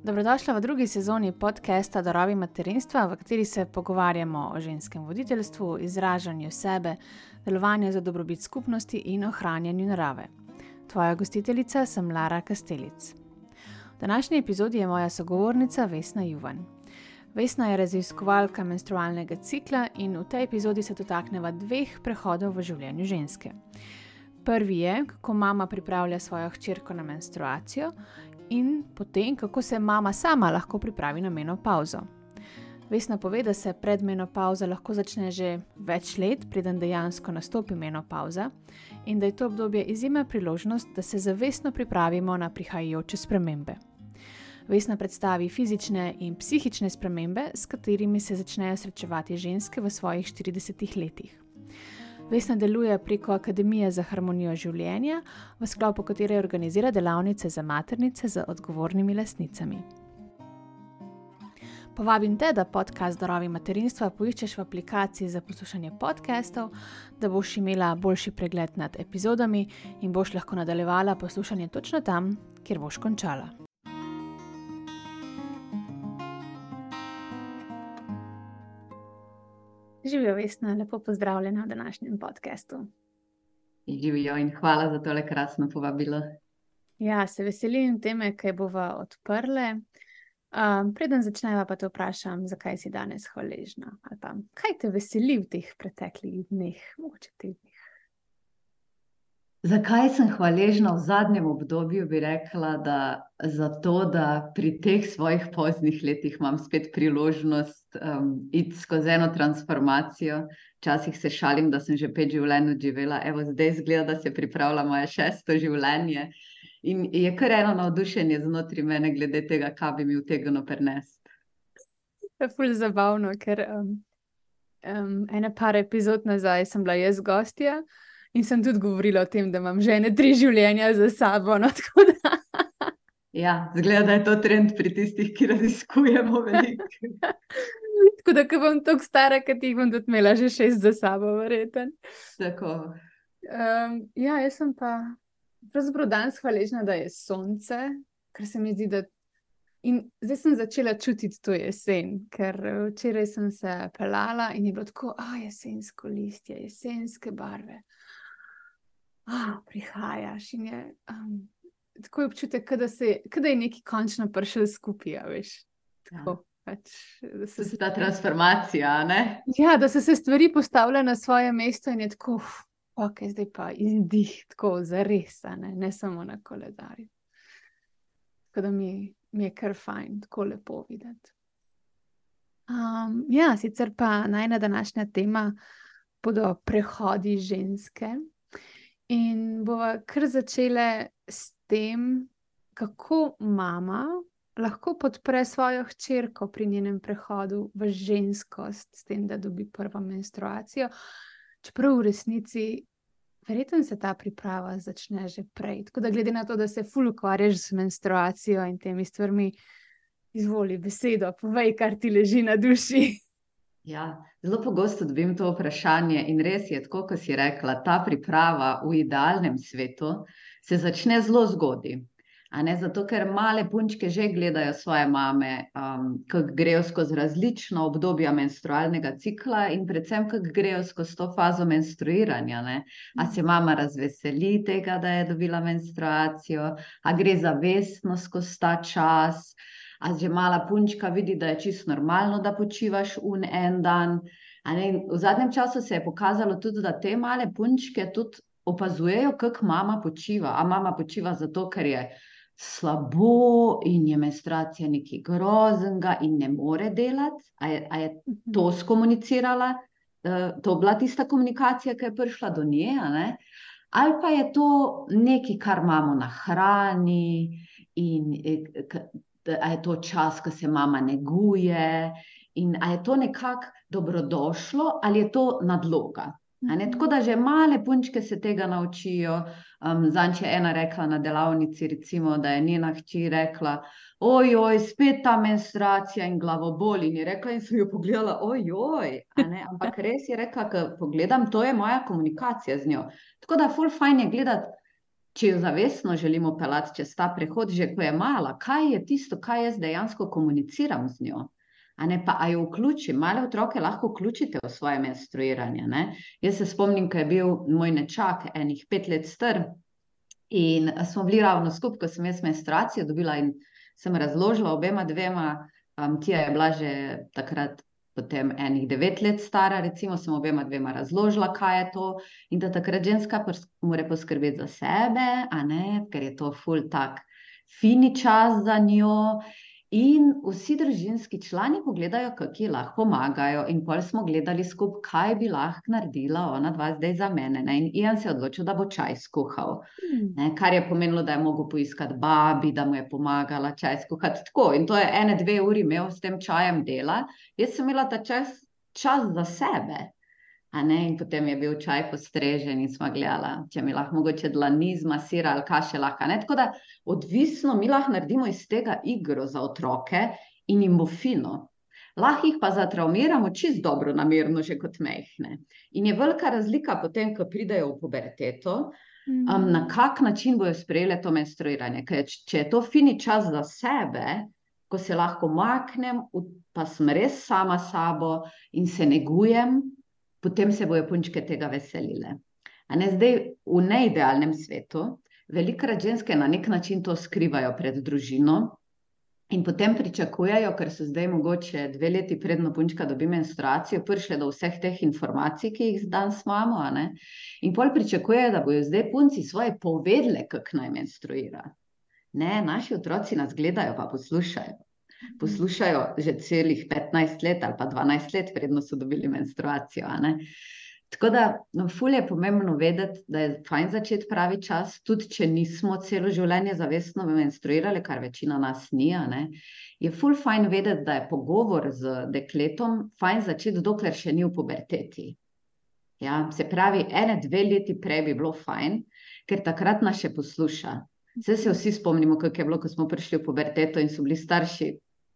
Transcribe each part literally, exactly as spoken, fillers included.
Dobrodošla v drugi sezoni podcasta Darovi materinstva, v kateri se pogovarjamo o ženskem voditeljstvu, izražanju sebe, delovanju za dobrobit skupnosti in ohranjanju narave. Tvoja gostiteljica sem Lara Kastelic. V današnji epizodi je moja sogovornica Vesna Juvan. Vesna je raziskovalka menstrualnega cikla in v tej epizodi se dotakneva dveh prehodov v življenju ženske. Prvi je, kako mama pripravlja svojo hčerko na menstruacijo, in potem, kako se mama sama lahko pripravi na menopavzo. Vesna pove, da se predmenopavza lahko začne že več let, preden dejansko nastopi menopavza, in da je to obdobje izjemna priložnost, da se zavestno pripravimo na prihajajoče spremembe. Vesna predstavi fizične in psihične spremembe, s katerimi se začnejo srečevati ženske v svojih štiridesetih letih. Vesna deluje preko Akademije za harmonijo življenja, v sklopu katere organizira delavnice za maternice z odgovornimi lastnicami. Povabim te, da podcast Darovi materinstva poiščeš v aplikaciji za poslušanje podcastov, da boš imela boljši pregled nad epizodami in boš lahko nadaljevala poslušanje točno tam, kjer boš končala. Živijo, Vesna, lepo pozdravljena v današnjem podcastu. Živijo in hvala za tole krasno povabilo. Ja, se veselim teme, kaj bova odprle. Um, preden začneva, pa te vprašam, zakaj si danes hvaležna? Ali pa, kaj te veseli v teh preteklih dneh, mogoče teh dneh? Zakaj sem hvaležna v zadnjem obdobju, bi rekla, da zato, da pri teh svojih poznih letih imam spet priložnost um, iti skozi eno transformacijo. Včasih se šalim, da sem že pet življenj odživela, evo zdaj izgleda, da se pripravlja moje šesto življenje. In je kar eno navdušenje znotraj mene glede tega, kaj bi mi utegnilo prinesti. To je ful zabavno, ker um, um, ene par epizod nazaj sem bila jaz gostja in sem tudi govorila o tem, da imam že ene tri življenja za sabo. No, tako da... Ja, zgleda, da je to trend pri tistih, ki raziskujemo veliko. Tako da, ko bom toliko stara, kot jih bom tudi imela že šest za sabo, verjeten. Tako. Um, ja, jaz sem pa pravzaprav danes hvaležna, da je sonce, ker se mi zdi, da in zdaj sem začela čutiti to jesen, ker včeraj sem se pelala in je bilo tako, a jesensko listje, jesenske barve. A, prihajaš in je um, tako je občutek, kada, se, kada je neki končno prišel skupaj, veš. Tako, ja. Pač, da se se ta transformacija, ne? Ja, da so se stvari postavile na svoje mesto in je tako, ok, zdaj pa izdih, tako zares, ne, ne samo na koledarju. Tako da mi, mi je kar fajn, tako lepo videti. Um, ja, sicer pa najna današnja tema bodo prehodi ženske. In bova kar začele s tem, kako mama lahko podpre svojo hčerko pri njenem prehodu v ženskost, s tem, da dobi prvo menstruacijo. Čeprav v resnici, verjetno se ta priprava začne že prej. Tako da glede na to, da se ful ukvarjaš z menstruacijo in temi stvarmi, izvoli besedo, povej, kar ti leži na duši. Ja, zelo pogosto dobim to vprašanje in res je, tako kot si rekla, ta priprava v idealnem svetu se začne zelo zgodaj. A ne, zato, ker male punčke že gledajo svoje mame, um, kako grejo skozi različna obdobja menstrualnega cikla in predvsem, kako grejo skozi to fazo menstruiranja. Ne? A se mama razveseli tega, da je dobila menstruacijo, a gre zavestno skozi ta čas, a že mala punčka vidi, da je čisto normalno, da počivaš un en dan. A ne, v zadnjem času se je pokazalo tudi, da te male punčke tudi opazujejo, kako mama počiva. A mama počiva zato, ker je slabo in je menstruacija nekaj groznega in ne more delati. A je, a je to skomunicirala? To bila tista komunikacija, ki je prišla do nje, a ne? Ali pa je to nekaj, kar mamo nahrani in a je to čas, ko se mama neguje in a je to nekako dobrodošlo ali je to nadloga. A ne? Tako da že male punčke se tega naučijo. Um, Zanč je ena rekla na delavnici, recimo, da je njena hči rekla, ojoj, spet ta menstruacija in glavobol, in je rekla in sem jo pogledala, ojoj, a ne? Ampak res je rekla, ko pogledam, to je moja komunikacija z njo. Tako da ful fajn je gledati, če jo zavestno želimo pelati čez ta prehod, že ko je mala, kaj je tisto, kaj jaz dejansko komuniciram z njo. A ne pa, a jo vključim, male otroke lahko vključite v svoje menstruiranje. Ne? Jaz se spomnim, ko je bil moj nečak enih pet let star in smo bili ravno skupaj, ko sem jaz menstruacijo dobila in sem razložila obema dvema, um, Tija je bila že takrat potem enih devet let stara, recimo sem obema dvema razložila, kaj je to in da takrat ženska mora poskrbeti za sebe, a ne, ker je to ful tak fini čas za njo. In vsi družinski člani pogledajo, kako ji lahko pomagajo in pol smo gledali skupaj, kaj bi lahko naredila ona dva zdaj za mene. Ne? In Ian se je odločil, da bo čaj skuhal. Ne? Kar je pomenilo, da je mogel poiskati babi, da mu je pomagala čaj skuhati tako. In to je ene, dve uri imel s tem čajem dela. Jaz sem imela ta čas, čas za sebe. A ne? In potem je bil čaj postrežen in smo gledala, če mi lahko mogoče dlani zmasira ali kaj še lahko. Ne? Tako da odvisno mi lahko naredimo iz tega igro za otroke in jim bo fino. Lahko jih pa zatraumiramo čisto dobro namerno že kot mehne. In je velika razlika potem, ko pridejo v puberteto, um, na kak način bojo sprejele to menstruiranje. Ker če je to fini čas za sebe, ko se lahko maknem, pa sem res sama sabo in se negujem, potem se bojo punčke tega veselile. A ne, zdaj v neidealnem svetu, velikokrat ženske na nek način to skrivajo pred družino in potem pričakujejo, ker so zdaj mogoče dve leti predno punčka dobi menstruacijo, prišle do vseh teh informacij, ki jih danes imamo, a ne? In pol pričakujejo, da bojo zdaj punci svoje povedle, kako naj menstruira. Ne, naši otroci nas gledajo pa poslušajo. Poslušajo že celih petnajst let ali pa dvanajst let, predno so dobili menstruacijo. A ne? Tako da, no, ful je pomembno vedeti, da je fajn začeti pravi čas, tudi če nismo celo življenje zavestno menstruirali, kar večina nas ni, a ne? Je ful fajn vedeti, da je pogovor z dekletom fajn začeti, dokler še ni v puberteti. Ja, se pravi, ene, dve leti prej bi bilo fajn, ker takrat nas še posluša. Zdaj se vsi spomnimo, kako je bilo, ko smo prišli v puberteto in so bili starši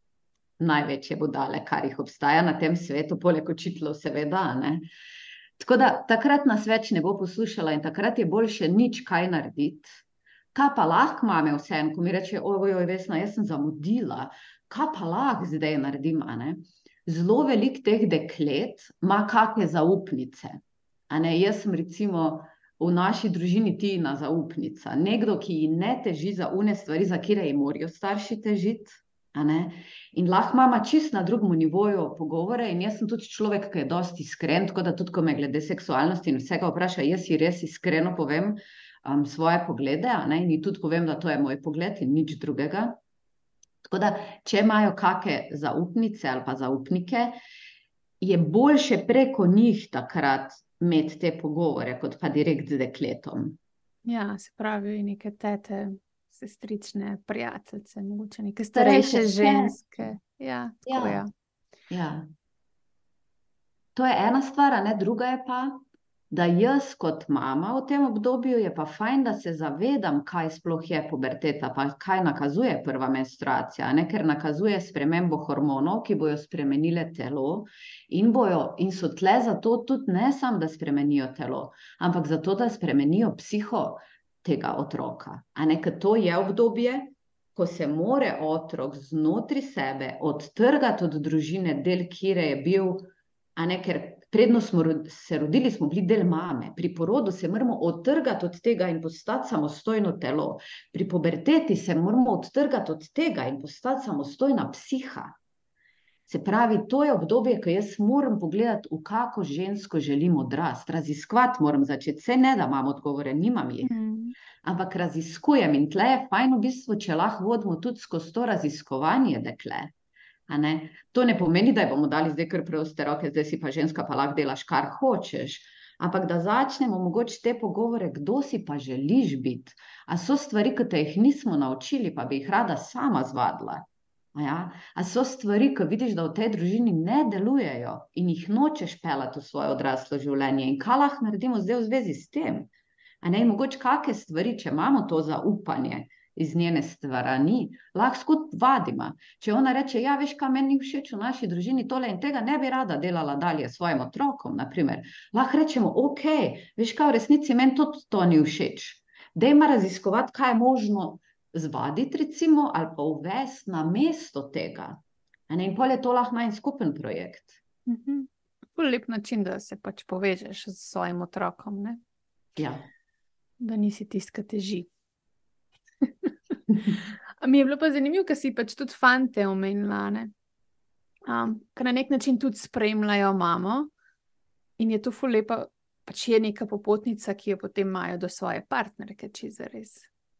največje budale, kar jih obstaja na tem svetu, poleg učiteljev seveda, ne. Tako da takrat nas več ne bo poslušala in takrat je boljše nič kaj narediti. Kaj pa lahko mame vseeno, ko mi reče, oj, oj, Vesna, jaz sem zamudila, kaj pa lahko zdaj naredim, a ne. Zelo veliko teh deklet ima kakšne zaupnice. A ne, jaz sem recimo v naši družini Tina zaupnica. Nekdo, ki ji ne teži za une stvari, za kire ji morajo starši težiti. A ne? In lahko mama čist na drugem nivoju pogovore in jaz sem tudi človek, ki je dosti iskren, tako da tudi, ko me glede seksualnosti in vsega vpraša, jaz si res iskreno povem um, svoje poglede, a ne? In ji tudi povem, da to je moj pogled in nič drugega. Tako da, če imajo kakšne zaupnice ali pa zaupnike, je boljše preko njih takrat imeti te pogovore, kot pa direkt z dekletom. Ja, se pravi, neke tete, sestrične, prijateljice, mogoče neke starejše ženske. Ja, tako ja. Ja. To je ena stvar, a ne, druga je pa, da jaz kot mama v tem obdobju je pa fajn, da se zavedam, kaj sploh je puberteta, pa kaj nakazuje prva menstruacija, ne, ker nakazuje spremembo hormonov, ki bojo spremenile telo in bojo, in so tle zato tudi ne samo, da spremenijo telo, ampak zato, da spremenijo psiho tega otroka. A ne, ker to je obdobje, ko se more otrok znotri sebe odtrgati od družine, del kire je bil, a ne, ker predno smo se rodili, smo bili del mame. Pri porodu se moramo odtrgati od tega in postati samostojno telo. Pri puberteti se moramo odtrgati od tega in postati samostojna psiha. Se pravi, to je obdobje, ko jaz moram pogledati, v kako žensko želim odrasti. Raziskovati moram začeti. Saj ne, da imam odgovore, nimam jih. Mm. Ampak raziskujem in tle je fajn v bistvu, če lahko vodimo tudi skozi to raziskovanje dekle. A ne? To ne pomeni, da bomo dali zdaj kar proste roke, zdaj si pa ženska, pa lahko delaš, kar hočeš. Ampak da začnemo mogoče te pogovore, kdo si pa želiš biti. A so stvari, ki te jih nismo naučili, pa bi jih rada sama zvadila. A, ja? A so stvari, ki vidiš, da v tej družini ne delujejo in jih nočeš pelati v svoje odraslo življenje. In kaj lahko naredimo zdaj v zvezi s tem? A ne, mogoče kakšne stvari, če imamo to zaupanje iz njene stvarani, lahko skupaj vadimo. Če ona reče, ja, veš, kaj meni ni všeč v naši družini tole in tega ne bi rada delala dalje s svojim otrokom, naprimer. Lahko rečemo, ok, veš kaj, v resnici meni tudi to ni všeč. dajmo raziskovati, kaj je možno zvaditi recimo ali pa uvesti na mesto tega. A ne, in pol je to lahko najin skupen projekt. Mhm. Ful lep način, da se pač povežeš s svojim otrokom, ne? Ja. Da nisi tiska teži. Mi je bilo pa zanimivo, ker si pač tudi fante omenila, ne? Um, ker na nek način tudi spremljajo mamo in je to ful lepa, pač je neka popotnica, ki jo potem imajo do svoje partnerke, če zares.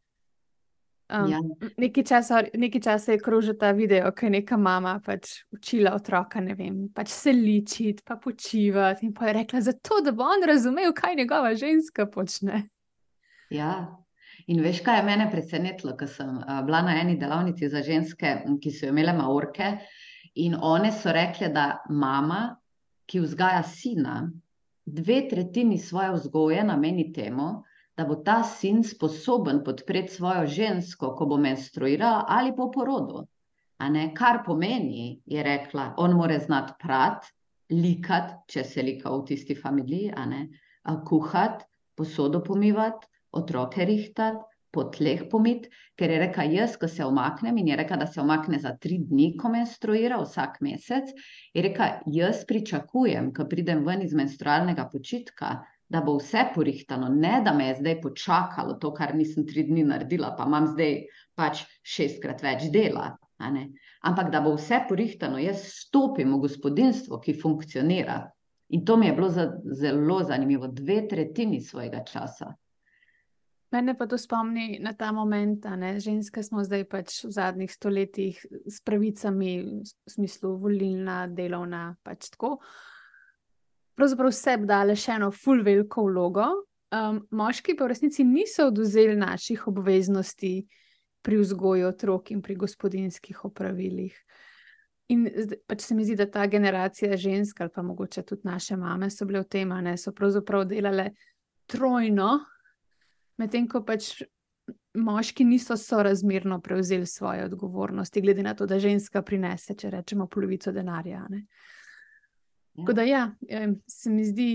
Um, Ja. nekaj časa, nekaj časa je krožil ta video, ko je neka mama pač učila otroka, ne vem, pač se ličiti, pa počivati in pa je rekla, zato, da bo on razumel, kaj njegova ženska počne. Ja, in veš, kaj je mene presenetilo, ko sem uh, bila na eni delavnici za ženske, ki so imele maorke, in one so rekle, da mama, ki vzgaja sina, dve tretjini svoje vzgoje nameni temu, da bo ta sin sposoben podpreti svojo žensko, ko bo menstruirala ali po porodu. A ne, kar pomeni, je rekla, on mora znati prati, likati, če se lika v tisti familiji, a ne, a kuhati, posodo pomivati, otroke rihtati, po tleh pomiti, ker je rekla, jaz, ko se omaknem, in je rekla, da se omakne za tri dni, ko menstruira vsak mesec, je rekla, jaz pričakujem, ko pridem ven iz menstrualnega počitka, da bo vse porihtano, ne da me je zdaj počakalo to, kar nisem tri dni naredila, pa imam zdaj pač šestkrat več dela, a ne? Ampak da bo vse porihtano, jaz stopim v gospodinjstvo, ki funkcionira. In to mi je bilo za, zelo zanimivo, dve tretjini svojega časa. Mene pa to spomni na ta moment, a ne, ženske smo zdaj pač v zadnjih stoletjih s pravicami, v smislu volilna, delovna, pač tako. Pravzaprav sebi dale še eno ful veliko vlogo. Um, moški pa v resnici niso odvzeli naših obveznosti pri vzgoju otrok in pri gospodinjskih opravilih. In pač se mi zdi, da ta generacija žensk, ali pa mogoče tudi naše mame so bile v tem, a ne, so pravzaprav delale trojno, medtem ko pač moški niso sorazmerno prevzeli svoje odgovornosti, glede na to, da ženska prinese, če rečemo, polovico denarja. Ne? Ja. Tako da ja, se mi zdi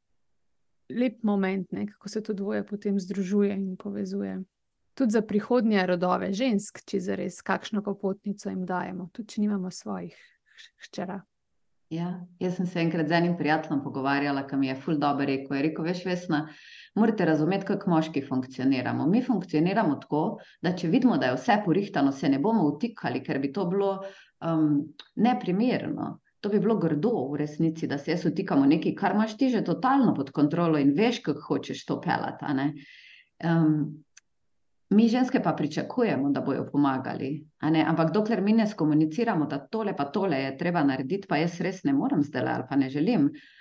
lep moment, ne, kako se to dvoje potem združuje in povezuje. Tudi za prihodnje rodove žensk, če zares kakšno popotnico jim dajemo, tudi če nimamo svojih hčera. Ja, jaz sem se enkrat z enim prijateljem pogovarjala, ki mi je ful dobro rekel. Je rekel, veš, Vesna, morate razumeti, kako moški funkcioniramo. Mi funkcioniramo tako, da če vidimo, da je vse porihtano, se ne bomo vtikali, ker bi to bilo um, neprimerno. To bi bilo grdo v resnici, da se jaz vtikam v nekaj, kar imaš ti že totalno pod kontrolo in veš, kako hočeš to pelati, a ne? Um, Mi ženske pa pričakujemo, da bojo pomagali, a ne? Ampak dokler mi ne skomuniciramo, da tole pa tole je treba narediti, pa jaz res ne morem zdaj ali pa ne želim,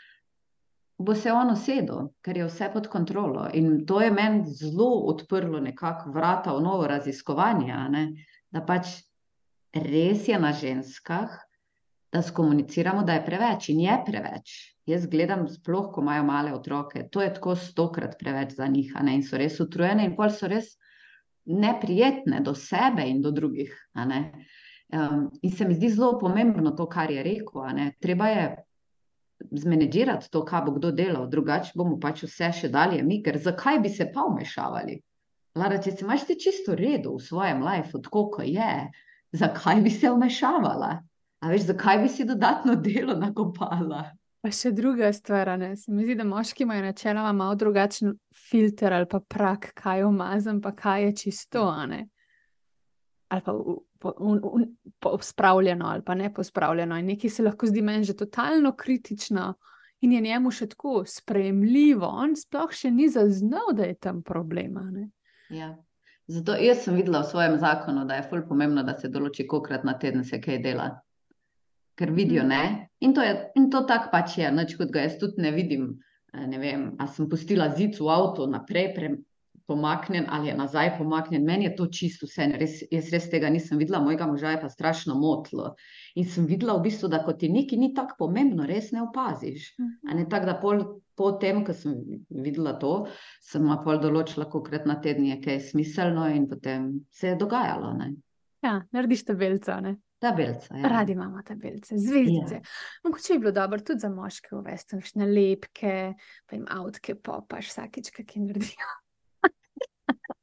bo se on usedel, ker je vse pod kontrolo. In to je meni zelo odprlo nekako vrata v novo raziskovanje, a ne? Da pač res je na ženskah, da skomuniciramo, da je preveč in je preveč. Jaz gledam sploh, ko imajo male otroke, to je tako stokrat preveč za njih, a ne? In so res utrujene in pol so res neprijetne do sebe in do drugih. A ne? Um, in se mi zdi zelo pomembno to, kar je rekel. A ne? Treba je zmenedžirati to, kaj bo kdo delal, drugače bomo pač vse še dalje mi, ker zakaj bi se pa vmešavali? Lara, če se imaš ti čisto redu v svojem lifeu, tako ko je, zakaj bi se vmešavala? A veš, zakaj bi si dodatno delo nakopala? Pa še druga stvar, ne? Se mi zdi, da moški imajo načeloma malo drugačen filter ali pa prak, kaj je umazan, pa kaj je čisto, a ne? Ali pa u, po, un, un, pospravljeno ali pa ne pospravljeno. In nekaj se lahko zdi meni že totalno kritično in je njemu še tako sprejemljivo. On sploh še ni zaznal, da je tam problema, ne? Ja. Zato jaz sem videla v svojem zakonu, da je ful pomembno, da se določi, kolikrat na teden se kaj dela. Ker vidijo, ne? In to, je, in to tak pač je, nič kot ga jaz tudi ne vidim, ne vem, a sem pustila zid v avto naprej pre, pomaknen ali je nazaj pomaknen, meni je to čisto vse, res, jaz res tega nisem videla, mojega moža je pa strašno motilo. In sem videla v bistvu, da ko ti nekaj ni tako pomembno, res ne opaziš. A ne tako, da pol, po tem, ko sem videla to, sem ma pol določila, kolikrat na teden je kaj smiselno in potem se je dogajalo, ne? Ja, narediš tabelco, ne? Tabelca, ja. Radi imamo tabelce, zvezdice. Ja. Mogoče je bilo dobro tudi za moške uvesti nalepke, pa jim avtke popaš vsakič, kaj naredijo.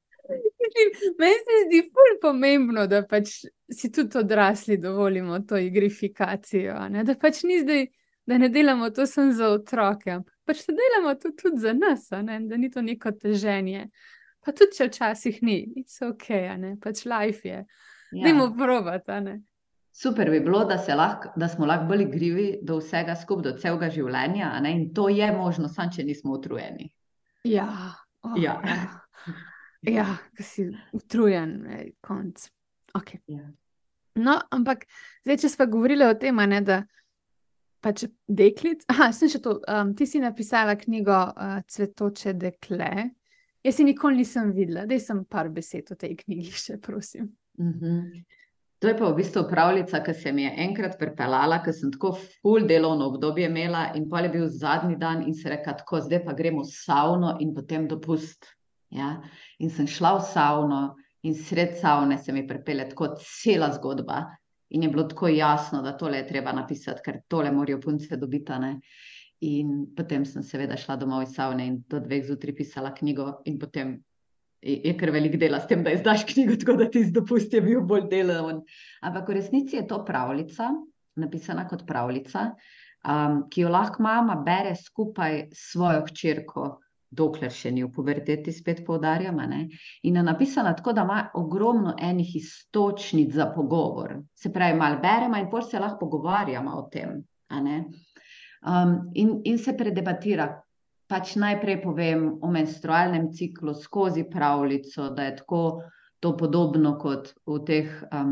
Meni se zdi ful pomembno, da pač si tudi odrasli dovolimo to igrifikacijo, a ne? Da pač ni zdaj, da ne delamo to samo za otroke, ampak pač da delamo to tudi za nas, a ne? Da ni to neko teženje. Pa tudi, če včasih ni, it's ok, a ne? Pač life je. Ja. Dajmo probati, a ne? Super bi bilo, da, se lahko, da smo lahko bolj igrivi do vsega skupaj, do celega življenja, a ne? In to je možno, samo če nismo utrujeni. Ja, oh, Ja. ja. Ja, ko si utrujen, ej, konc. Ok. Ja. No, ampak zdaj, če smo govorili o tem, a ne, da pač deklic, aha, sem še to, um, ti si napisala knjigo uh, Cvetoče dekle. Jaz si nikoli nisem videla, daj sem par besed o tej knjigi še, prosim. Mhm. To je pa v bistvu pravljica, ki se mi je enkrat pripeljala, ker sem tako ful delovno obdobje imela in pol je bil zadnji dan in se reka tako, zdaj pa gremo v savno in potem dopust. Ja? In sem šla v savno in sred savne se mi pripelje tako cela zgodba in je bilo tako jasno, da tole je treba napisati, ker tole morajo punce dobiti, a ne. In potem sem seveda šla domov iz savne in do dveh zjutraj pisala knjigo in potem je kar velik dela s tem, da izdaš knjigo, tako da tisti dopust je bil bolj deloven. Ampak v resnici je to pravljica, napisana kot pravljica, um, ki jo lahko mama bere skupaj s svojo hčerko, dokler še ni v puberteti, spet poudarjam, a ne. In je napisana tako, da ima ogromno enih iztočnic za pogovor. Se pravi, malo beremo in pol se lahko pogovarjamo o tem, a ne. Um, in, in se predebatira. Pač najprej povem o menstrualnem ciklu skozi pravljico, da je tako to podobno kot v teh, um,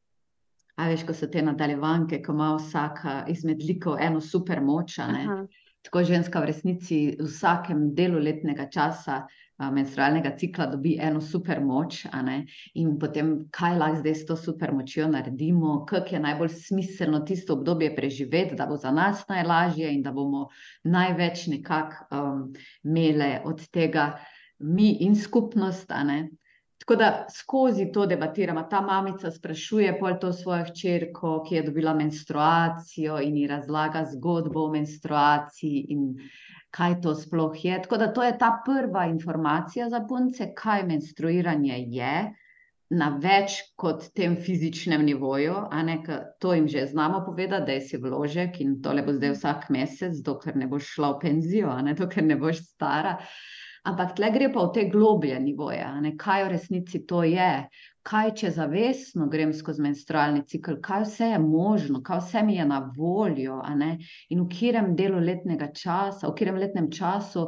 a veš, ko so te nadaljevanke, ko ima vsaka izmed likov eno super moč, a ne. Aha. Tako ženska v resnici v vsakem delu letnega časa a, menstrualnega cikla dobi eno super moč, a ne, in potem kaj lahko zdaj s to super močjo naredimo, kako je najbolj smiselno tisto obdobje preživeti, da bo za nas najlažje in da bomo največ nekako um, imele od tega mi in skupnost, a ne. Tako da skozi to debatiramo. Ta mamica sprašuje pol to svojo hčerko, ki je dobila menstruacijo in ji razlaga zgodbo o menstruaciji in kaj to sploh je. Tako da to je ta prva informacija za punce, kaj menstruiranje je, na več kot tem fizičnem nivoju, a ne, ker to jim že znamo povedati, da je si vložek in tole bo zdaj vsak mesec, dokler ne boš šla v penzijo, a ne, dokler ne boš stara. Ampak tle gre pa v te globlje nivoje, a ne, kaj v resnici to je, kaj če zavestno grem skozi menstrualni cikl, kaj vse je možno, kaj vse mi je na voljo, a ne, in v katerem delu letnega časa, v katerem letnem času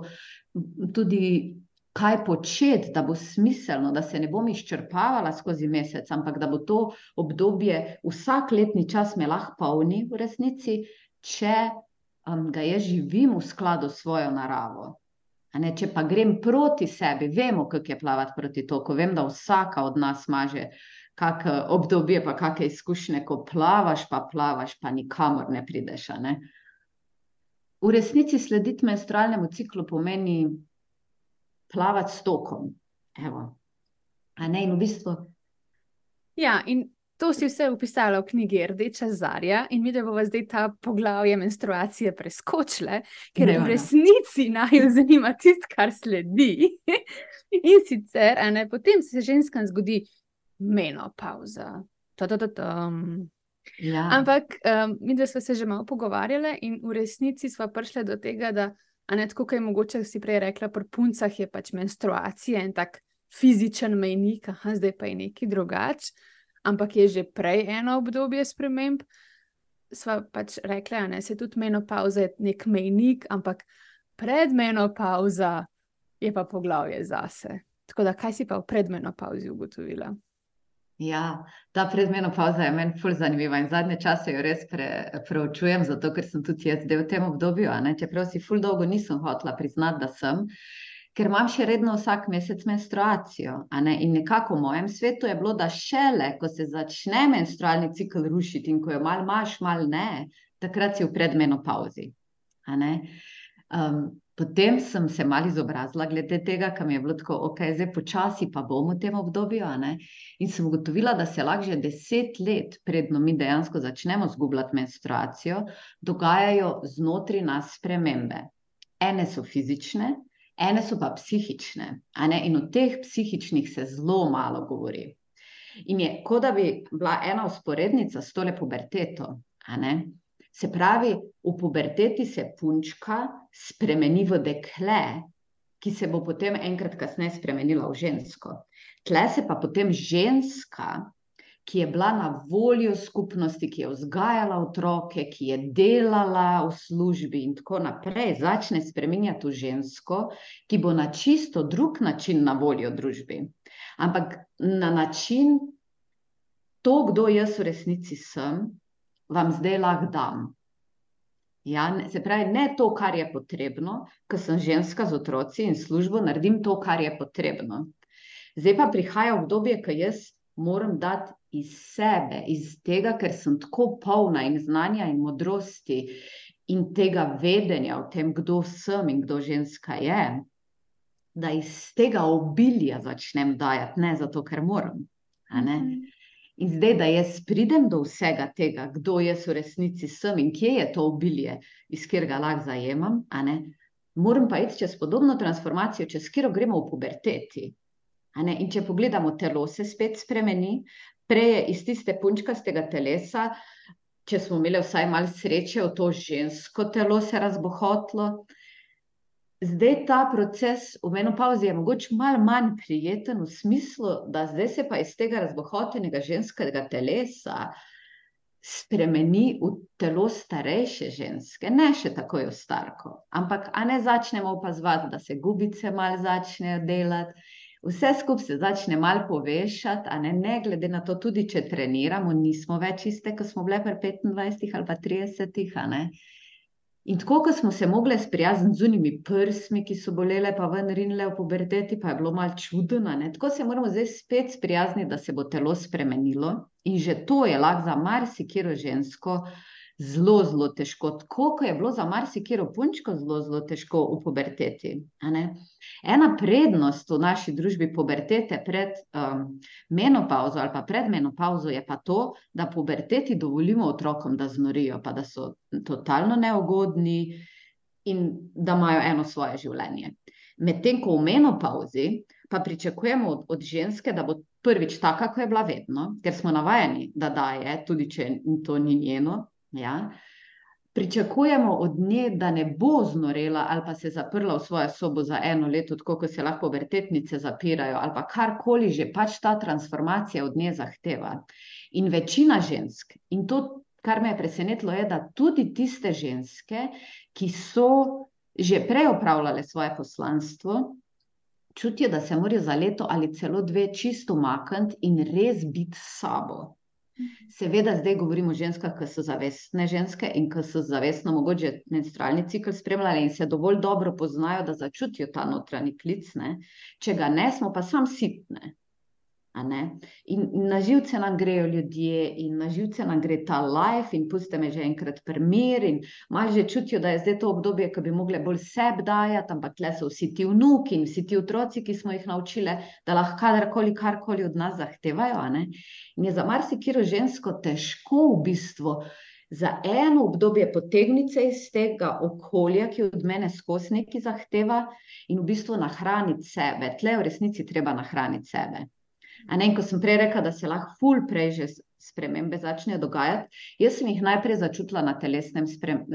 tudi kaj početi, da bo smiselno, da se ne bom izčrpavala skozi mesec, ampak da bo to obdobje vsak letni čas me lahko polni v resnici, če um, ga jaz živim v skladu s svojo naravo. A ne, če pa grem proti sebi, vemo, kako je plavati proti toku, vem, da vsaka od nas maže kak obdobje, pa kakšne izkušnje, ko plavaš, pa plavaš, pa nikamor ne prideš, a ne. V resnici slediti menstrualnemu ciklu pomeni plavati s tokom, evo, a ne, in v bistvu... Ja, in to si vse upisala v knjigi Rdeča zarja in mi, da bova zdaj ta poglavje menstruacije preskočile, ker Ne, v ne. resnici naju zanima tisto, kar sledi. In sicer, a ne, potem se ženskam zgodi menopavza. Ta-ta-ta-tam. Ja. Ampak um, mi, da sva se že malo pogovarjale in v resnici sva prišle do tega, da, a ne, tako, kaj je mogoče, si prej rekla, pri puncah je pač menstruacija in tak fizičen mejnik, aha, zdaj pa je nekaj drugače. Ampak je že prej eno obdobje sprememb, sva pač rekla, ne, se tudi menopavza je nek mejnik, ampak predmenopavza je pa poglavje zase. Tako da, kaj si pa v predmenopavzi ugotovila? Ja, ta predmenopavza je meni ful zanimiva in zadnje čase jo res pre, preučujem, zato ker sem tudi jaz del v tem obdobju, a ne, čeprav si ful dolgo nisem hotela priznati, da sem, ker imam še redno vsak mesec menstruacijo, a ne, in nekako v mojem svetu je bilo, da šele, ko se začne menstrualni cikel rušiti in ko jo malo imaš, malo ne, takrat si v predmenopavzi, a ne. Um, potem sem se malo izobrazila glede tega, ker mi je bilo tako, ok, zdaj počasi pa bom v tem obdobju, a ne, in sem ugotovila, da se lahko že deset let, predno mi dejansko začnemo zgubljati menstruacijo, dogajajo znotraj nas spremembe. Ene so fizične ene so pa psihične, a ne? In o teh psihičnih se zelo malo govori. In je, kot da bi bila ena vzporednica s tole puberteto, a ne? Se pravi, v puberteti se punčka spremeni v dekle, ki se bo potem enkrat kasneje spremenila v žensko. Tle se pa potem ženska, ki je bila na voljo skupnosti, ki je vzgajala otroke, ki je delala v službi in tako naprej, začne spreminjati v žensko, ki bo na čisto drug način na voljo družbi. Ampak na način, to, kdo jaz v resnici sem, vam zdaj lahko dam. Ja, se pravi, ne to, kar je potrebno, ko sem ženska z otroci in službo, naredim to, kar je potrebno. Zdaj pa prihaja obdobje, ko jaz moram dati iz sebe, iz tega, ker sem tako polna in znanja in modrosti in tega vedenja o tem, kdo sem in kdo ženska je, da iz tega obilja začnem dajati, ne zato, ker moram. A ne? In zdaj, da jaz pridem do vsega tega, kdo jaz v resnici sem in kje je to obilje, iz katerega lahko zajemam, a ne? Moram pa iti čez podobno transformacijo, čez katero gremo v puberteti. A ne? In če pogledamo, telo se spet spremeni, prej je iz tiste punčkastega telesa, če smo imeli vsaj malo sreče, v to žensko telo se razbohotilo. Zdaj ta proces v menopavzi je mogoče malo manj prijeten v smislu, da zdaj se pa iz tega razbohotenega ženskega telesa spremeni v telo starejše ženske, ne še takoj v starko, ampak a ne začnemo opazovati, da se gubice malo začnejo delati, vse skupaj se začne malo povešati, a ne, ne glede na to, tudi če treniramo, nismo več iste, ko smo bile pri petindvajsetih ali pa tridesetih, a ne. In tako, ko smo se mogli sprijazniti z unimi prsmi, ki so bolele, pa ven rinile v puberteti, pa je bilo malo čudno, a ne, tako se moramo zdaj spet sprijazniti, da se bo telo spremenilo in že to je lahko za marsikatero žensko zelo, zelo težko, tako, ko je bilo za marsikatero punčko zelo, zelo težko v puberteti, a ne. Ena prednost v naši družbi pubertete pred um, menopavzo ali pa pred menopavzo je pa to, da puberteti dovolimo otrokom, da znorijo, pa da so totalno neugodni in da imajo eno svoje življenje. Medtem ko v menopavzi pa pričakujemo od, od ženske, da bo prvič taka, ko je bila vedno, ker smo navajeni, da daje, tudi če to ni njeno. Ja. Pričakujemo od nje, da ne bo znorela ali pa se zaprla v svojo sobo za eno leto, tako kot se lahko pubertetnice zapirajo, ali pa karkoli že pač ta transformacija od nje zahteva. In večina žensk, in to, kar me je presenetilo, je, da tudi tiste ženske, ki so že prej opravljale svoje poslanstvo, čutijo, da se morajo za leto ali celo dve čisto umakniti in res biti s sabo. Seveda zdaj govorimo o ženskah, ki so zavestne ženske in ki so zavestno mogoče menstrualni cikel spremljale in se dovolj dobro poznajo, da začutijo ta notranji klic, ne? Če ga ne, smo pa sam sitne. A ne? In na živce nam grejo ljudje in na živce nam gre ta life in puste me že enkrat pri miru in malo že čutijo, da je zdaj to obdobje, ko bi mogle bolj sebi dajati, ampak tle so vsi ti vnuki in vsi ti otroci, ki smo jih naučile, da lahko kadarkoli, karkoli od nas zahtevajo, a ne? In je za marsikatero žensko težko v bistvu za eno obdobje potegniti se iz tega okolja, ki od mene skozi nekaj zahteva in v bistvu nahraniti sebe. Tle v resnici treba nahraniti sebe. A ne, in ko sem prej rekla, da se lahko ful prej že spremembe začnejo dogajati, jaz sem jih najprej začutila na telesnem, sprem,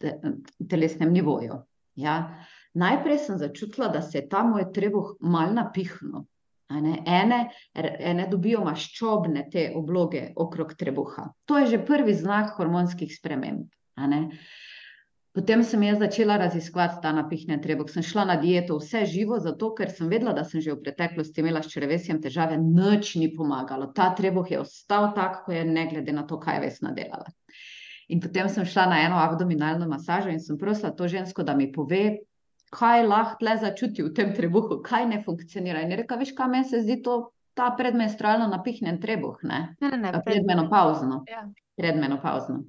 telesnem nivoju. Ja. Najprej sem začutila, da se je ta moj trebuh malo napihnil. A ne, ene, ene dobijo maščobne te obloge okrog trebuha. To je že prvi znak hormonskih sprememb. A ne. Potem sem jaz začela raziskovati ta napihnjen trebuh. Sem šla na dieto vse živo, zato ker sem vedela, da sem že v preteklosti imela s črevesjem težave, nič ni pomagalo. Ta trebuh je ostal tak, ko je ne glede na to, kaj je Vesna delala. In potem sem šla na eno abdominalno masažo in sem prosila to žensko, da mi pove, kaj lahko tle začuti v tem trebuhu, kaj ne funkcionira. In je rekla, veš kaj, meni se zdi to ta predmenstrualno napihnjen trebuh, ne? Ne, ne, ne, predmenopavzno. Ja. Predmenopavzno.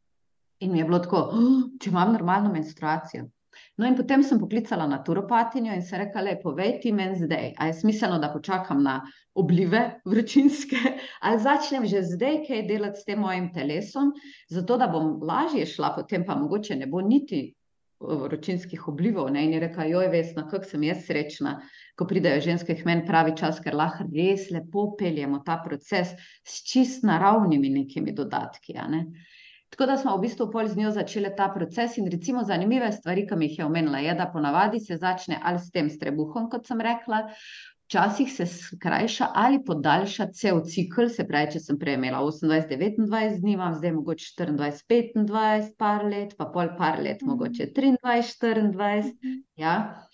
In mi je bilo tako, oh, če imam normalno menstruacijo. No in potem sem poklicala naturopatinjo in se rekla, le, povej ti meni zdaj, a je smiselno, da počakam na oblive vročinske, ali začnem že zdaj kaj delati s tem mojim telesom, zato da bom lažje šla, potem pa mogoče ne bo niti vročinskih oblivov, ne, in je rekla, joj, Vesna, kako sem jaz srečna, ko pridejo ženske k meni pravi čas, ker lahko res lepo peljemo ta proces s čist naravnimi nekimi dodatki, a ne. Tako da smo v bistvu pol z njo začeli ta proces in recimo zanimive stvari, ki mi jih je omenila, je, da ponavadi se začne ali s tem strebuhom, kot sem rekla, včasih se skrajša ali podaljša cel cikl, se pravi, če sem prej imela osemindvajset devetindvajset dni, imam zdaj mogoče štiriindvajset petindvajset par let, pa pol par let, Mhm. mogoče triindvajset štiriindvajset, Mhm. ja.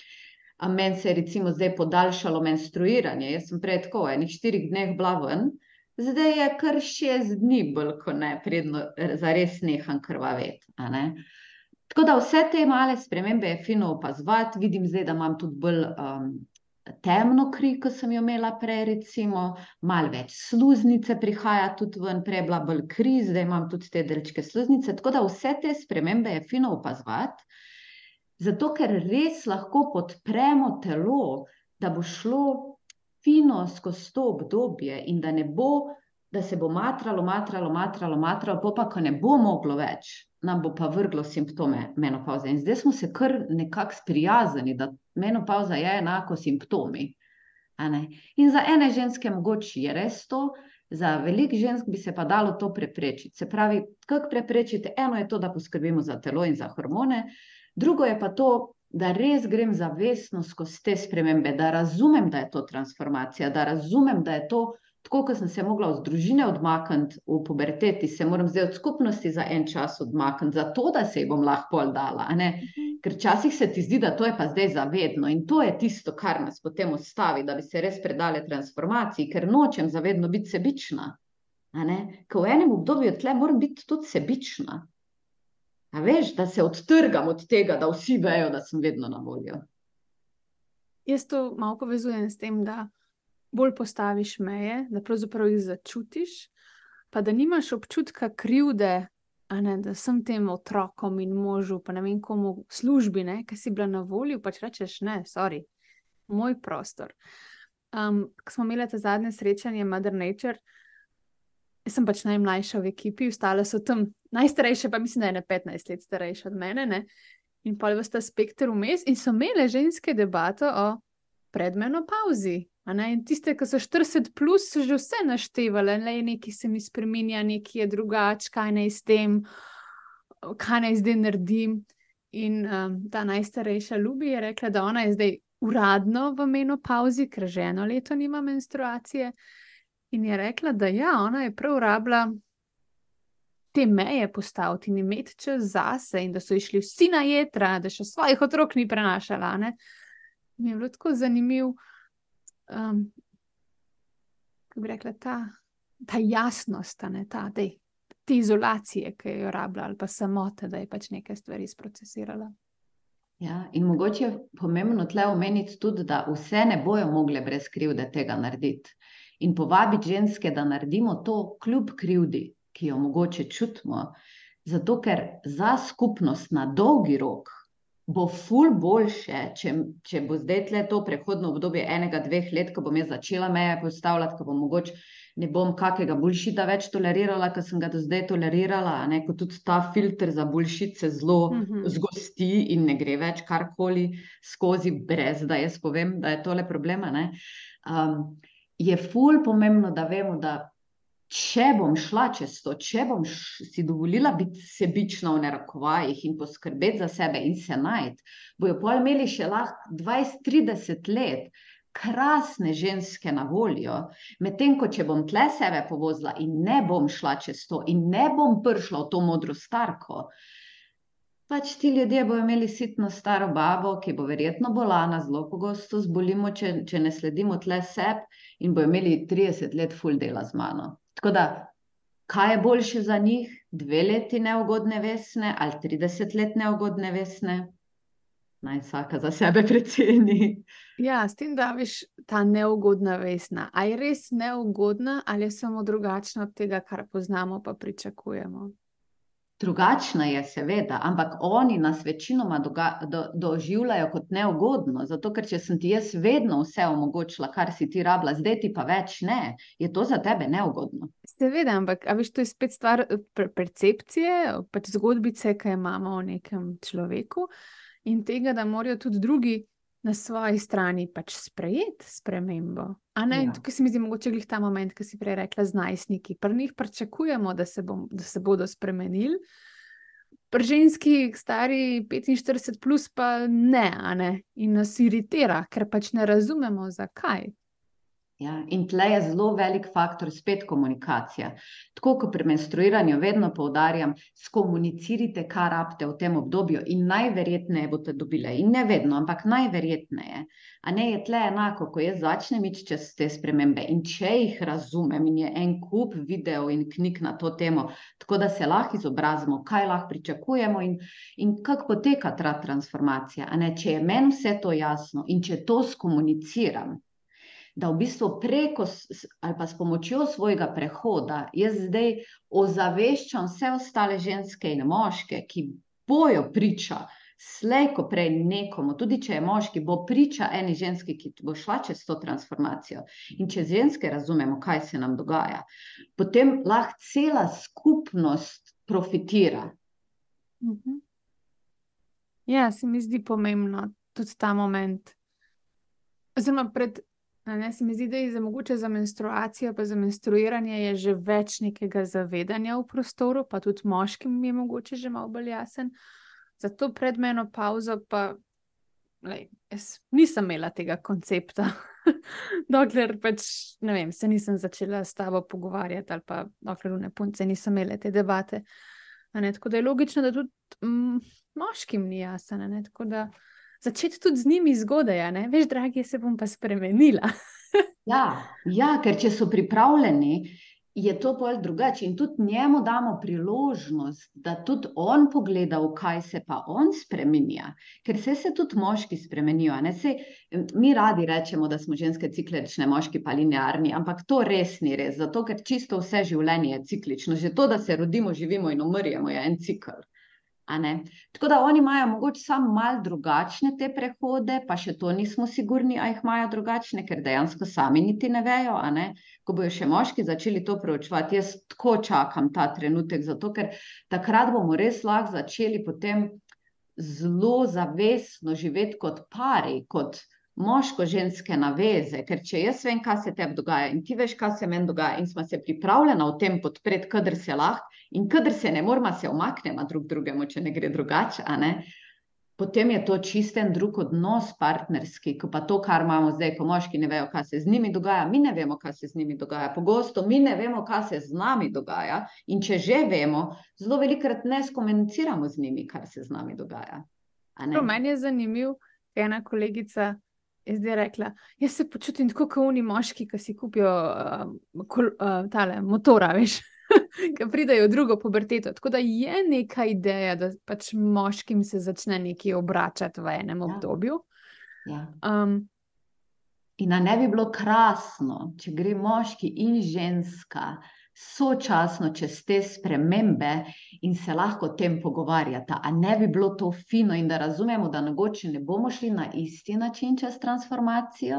A meni se je recimo zdaj podaljšalo menstruiranje, jaz sem prej tako v enih štirih dneh bila ven, zdaj je kar šest dni bolj, ko ne, predno zares neham krvaveti, a ne. Tako da vse te male spremembe je fino opazovati, vidim zdaj, da imam tudi bolj um, temno kri, ko sem jo imela prej, recimo, malo več sluznice prihaja tudi ven, prej je bila bolj kri, zdaj imam tudi te delčke sluznice, tako da vse te spremembe je fino opazovati, zato ker res lahko podpremo telo, da bo šlo fino skozi to obdobje in da ne bo, da se bo matralo, matralo, matralo, matralo, pol pa, ko ne bo moglo več, nam bo pa vrglo simptome menopavze. In zdaj smo se kar nekako sprijaznili, da menopavza je enako simptomi, a ne. In za ene ženske mogoče je res to, za veliko žensk bi se pa dalo to preprečiti. Se pravi, kako preprečiti? Eno je to, da poskrbimo za telo in za hormone, drugo je pa to, da res grem zavestno skozi te spremembe, da razumem, da je to transformacija, da razumem, da je to tako, ko sem se mogla od družine odmakniti v puberteti, se moram zdaj od skupnosti za en čas odmakniti, zato da se ji bom lahko pol dala, a ne? Ker včasih se ti zdi, da to je pa zdaj zavedno in to je tisto, kar nas potem ustavi, da bi se res predale transformaciji, ker nočem zavedno biti sebična, a ne? Ker v enem obdobju tle moram biti tudi sebična. A veš, da se odtrgam od tega, da vsi vejo, da sem vedno na voljo. Jaz to malo povezujem s tem, da bolj postaviš meje, da pravzaprav jih začutiš, pa da nimaš občutka krivde, a ne, da sem tem otrokom in možu, pa ne vem komu službi, ne, ki si bila na voljo, pač rečeš, ne, sorry, moj prostor. Um, ko smo imeli te zadnje srečanje Mother Nature, jaz sem pač najmlajša v ekipi, ostale so tam najstarejše, pa mislim, da je ne petnajst let starejše od mene, ne, in pol v sta spekter vmes in so imele ženske debato o predmenopauzi. A ne? In tiste, ki so štirideset plus, so že vse naštevale, le nekaj se mi spreminja, nekaj je drugače, kaj naj s tem, kaj naj zdaj naredim. In um, ta najstarejša Ljubi je rekla, da ona je zdaj uradno v menopauzi, ker že eno leto nima menstruacije. In je rekla, da ja, ona je prav rabila te meje postaviti in imeti čas zase in da so išli vsi na jedra, da še svojih otrok ni prenašala. Ne? Mi je bilo tako zanimivo. Um, kako bi rekla, ta, ta jasnost, ne, ta, dej, te izolacije, ki jo rabila, ali pa samote, da je pač nekaj stvari sprocesirala. Ja, in mogoče je pomembno tle omeniti tudi, da vse ne bojo mogle brez krivde tega narediti. In povabiti ženske, da naredimo to kljub krivdi, ki jo mogoče čutimo, zato ker za skupnost na dolgi rok bo ful boljše, če, če bo zdaj tle to prehodno obdobje enega, dveh let, ko bom jaz začela meje postavljati, ko bom mogoče ne bom kakega bullshita več tolerirala, ko sem ga do zdaj tolerirala, a ne, ko tudi ta filter za bullshit se zelo Mhm. zgosti in ne gre več karkoli skozi, brez da jaz povem, da je tole problema, ne. Um, je ful pomembno, da vemo, da če bom šla čez to, če bom š, si dovolila biti sebična v narekovajih in poskrbeti za sebe in se najti, bojo pol imeli še lahko dvajset trideset let krasne ženske na voljo, medtem ko če bom tle sebe povozila in ne bom šla čez to in ne bom prišla v to modro starko, pač ti ljudje bojo imeli sitno staro babo, ki bo verjetno bolana, zelo pogosto zbolimo, če, če ne sledimo tle sebi in bojo imeli trideset let ful dela z mano. Tako da, kaj je boljše za njih? Dve leti neugodne Vesne ali trideset let neugodne Vesne? Naj vsaka za sebe preceni. Ja, s tem, da veš, ta neugodna Vesna, a je res neugodna ali je samo drugačna od tega, kar poznamo pa pričakujemo? Drugačna je, seveda, ampak oni nas večinoma doga, do, doživljajo kot neugodno, zato ker če sem ti jaz vedno vse omogočila, kar si ti rabila, zdaj ti pa več ne, je to za tebe neugodno. Seveda, ampak a veš, to je spet stvar per percepcije, pač zgodbice, ki jo imamo o nekem človeku in tega, da morajo tudi drugi na svoji strani pač sprejeti spremembo. A ne, ja. Tukaj se mi zdi mogoče glih ta moment, ki si prej rekla z najstniki. Pri njih pričakujemo, da se, bom, da se bodo spremenili. Pri ženski stari petinštirideset plus pa ne, a ne. In nas iritira, ker pač ne razumemo, zakaj. Ja, in tle je zelo velik faktor spet komunikacija. Tako kot pri menstruiranju vedno poudarjam, skomunicirite, kar rabite v tem obdobju in najverjetneje boste dobile. In ne vedno, ampak najverjetneje. A ne je tle enako, ko jaz začnem iti čez te spremembe in če jih razumem in je en kup video in knjig na to temo, tako da se lahko izobrazimo, kaj lahko pričakujemo in, in kako poteka ta transformacija. A ne, če je meni vse to jasno in če to skomuniciram, da v bistvu preko ali pa s pomočjo svojega prehoda jaz zdaj ozaveščam vse ostale ženske in moške, ki bojo priča slej ko prej nekomu, tudi če je moški, bo priča eni ženski, ki bo šla čez to transformacijo. In če ženske razumemo, kaj se nam dogaja, potem lahko cela skupnost profitira. Mhm. Ja, se mi zdi pomembno tudi ta moment. Oziroma pred Ne, se mi zdi, da je za mogoče za menstruacijo, pa za menstruiranje je že več nekega zavedanja v prostoru, pa tudi moškim je mogoče že malo bolj jasen. Zato pred menopavzo pa lej, jaz nisem imela tega koncepta, dokler pač, ne vem, se nisem začela s tabo pogovarjati ali pa dokler v ne punce nisem imela te debate. A ne, tako da je logično, da tudi mm, moškim ni jasen, ne, tako da začeti tudi z njimi zgodaj, ne? Veš, dragi, se bom pa spremenila. ja, ja, ker če so pripravljeni, je to bolj drugače in tudi njemu damo priložnost, da tudi on pogleda, v kaj se pa on spreminja, ker se se tudi moški spremenijo. Ne? Sej, mi radi rečemo, da smo ženske ciklične, moški pa linearni, ampak to res ni res, zato ker čisto vse življenje je ciklično. Že to, da se rodimo, živimo in umrjemo, je en cikl. A ne? Tako da oni imajo mogoče samo malo drugačne te prehode, pa še to nismo sigurni, a jih imajo drugačne, ker dejansko sami niti ne vejo, a ne? Ko bojo še moški začeli to preučevati, jaz tako čakam ta trenutek, zato ker takrat bomo res lahko začeli potem zelo zavestno živeti kot pari, kot moško-ženske naveze, ker če jaz vem, kaj se tebi dogaja in ti veš, kaj se meni dogaja in smo se pripravljena v tem podpreti, kadar se lahko, in kadar se ne moramo, se umaknemo drug drugemu, če ne gre drugače, a ne? Potem je to čisten drug odnos partnerski, ko pa to, kar imamo zdaj, ko moški ne vejo, kaj se z njimi dogaja, mi ne vemo, kaj se z njimi dogaja. Pogosto mi ne vemo, kaj se z nami dogaja in če že vemo, zelo velikokrat ne skomuniciramo z njimi, kar se z nami dogaja. A ne? Meni je zanimiv, ena kolegica je zdaj rekla, jaz se počutim tako kot oni moški, ki si kupijo uh, kol, uh, tale motora, veš, ki pridejo v drugo puberteto. Tako da je neka ideja, da pač moškim se začne nekaj obračati v enem Ja. obdobju. Ja. Um, In a ne bi bilo krasno, če gre moški in ženska sočasno čez te spremembe in se lahko o tem pogovarjata. A ne bi bilo to fino in da razumemo, da mogoče ne bomo šli na isti način čez transformacijo,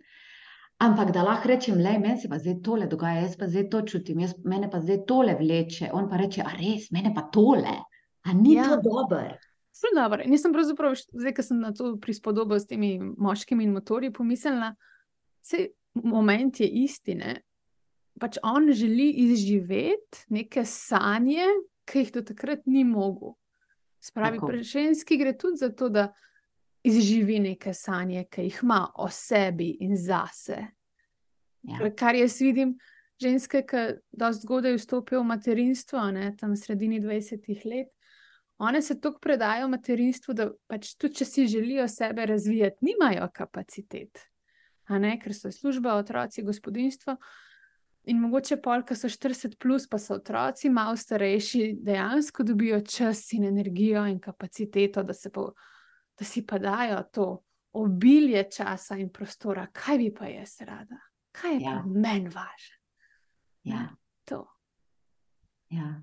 ampak da lahko rečem, lej, meni se pa zdaj tole dogaja, jaz pa zdaj to čutim, jaz, mene pa zdaj tole vleče, on pa reče, a res, mene pa tole, a ni Ja. to dober? Zelo dobro. In jaz sem pravzaprav, zdaj, ko sem na to prispodobo s temi moškimi in motorji pomislila, saj moment je istine. Pač on želi izživeti neke sanje, ki jih do takrat ni mogel. Spravi, Tako. pri ženski gre tudi za to, da izživi neke sanje, ki jih ima o sebi in zase. Ja. Ker kar jaz vidim, ženske, ki dosti zgodaj vstopijo v materinstvo, ne, tam v sredini dvajsetih let, one se toliko predajo materinstvu, da pač tudi, če si želijo sebe razvijati, nimajo kapacitet. A ne, ker so služba, otroci, gospodinjstvo. In mogoče pol, ko so štirideset plus, pa so otroci malo starejši, dejansko dobijo čas in energijo in kapaciteto, da, se po, da si pa dajo to obilje časa in prostora. Kaj bi pa jaz rada? Kaj je Ja. pa meni važno? Ja. To. Ja.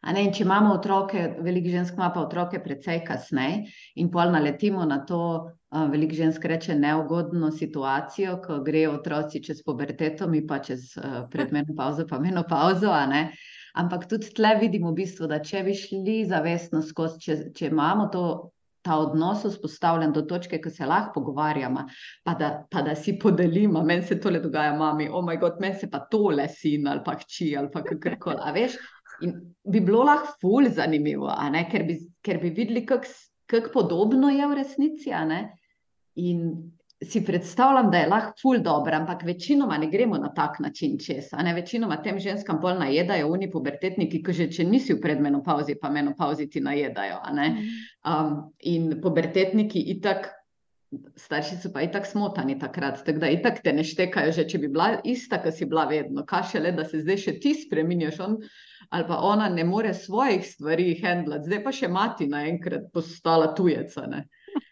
A ne, in če imamo otroke, veliko žensk ima pa otroke precej kasneje in pol naletimo na to, uh, veliko žensk reče neugodno situacijo, ko grejo otroci čez puberteto, mi pa čez uh, predmenopauzo pa menopauzo, a ne. Ampak tudi tle vidimo v bistvu, da če bi šli zavestno skozi, če, če imamo to, ta odnos vzpostavljen do točke, ko se lahko pogovarjamo, pa da, pa da si podelimo, meni se tole dogaja mami, oh my god, meni se pa tole sin ali pa hči ali pa kakorkoli, a veš. In bi bilo lahko ful zanimivo, a ne? Ker bi, ker bi videli, kako kak podobno je v resnici. A ne? In si predstavljam, da je lahko ful dobro, ampak večinoma ne gremo na tak način čez. A ne? Večinoma tem ženskam pol najedajo oni pubertetniki, ki že če nisi v predmenopauzi, pa menopauzi ti najedajo. A ne? Um, in pubertetniki itak, starši so pa itak smotani takrat, tako da itak te ne štekajo, že če bi bila ista, ko si bila vedno, kaj šele, da se zdaj še ti spreminjaš, on ali pa ona ne more svojih stvari handlati, zdaj pa še mati naenkrat postala tujeca. Ne?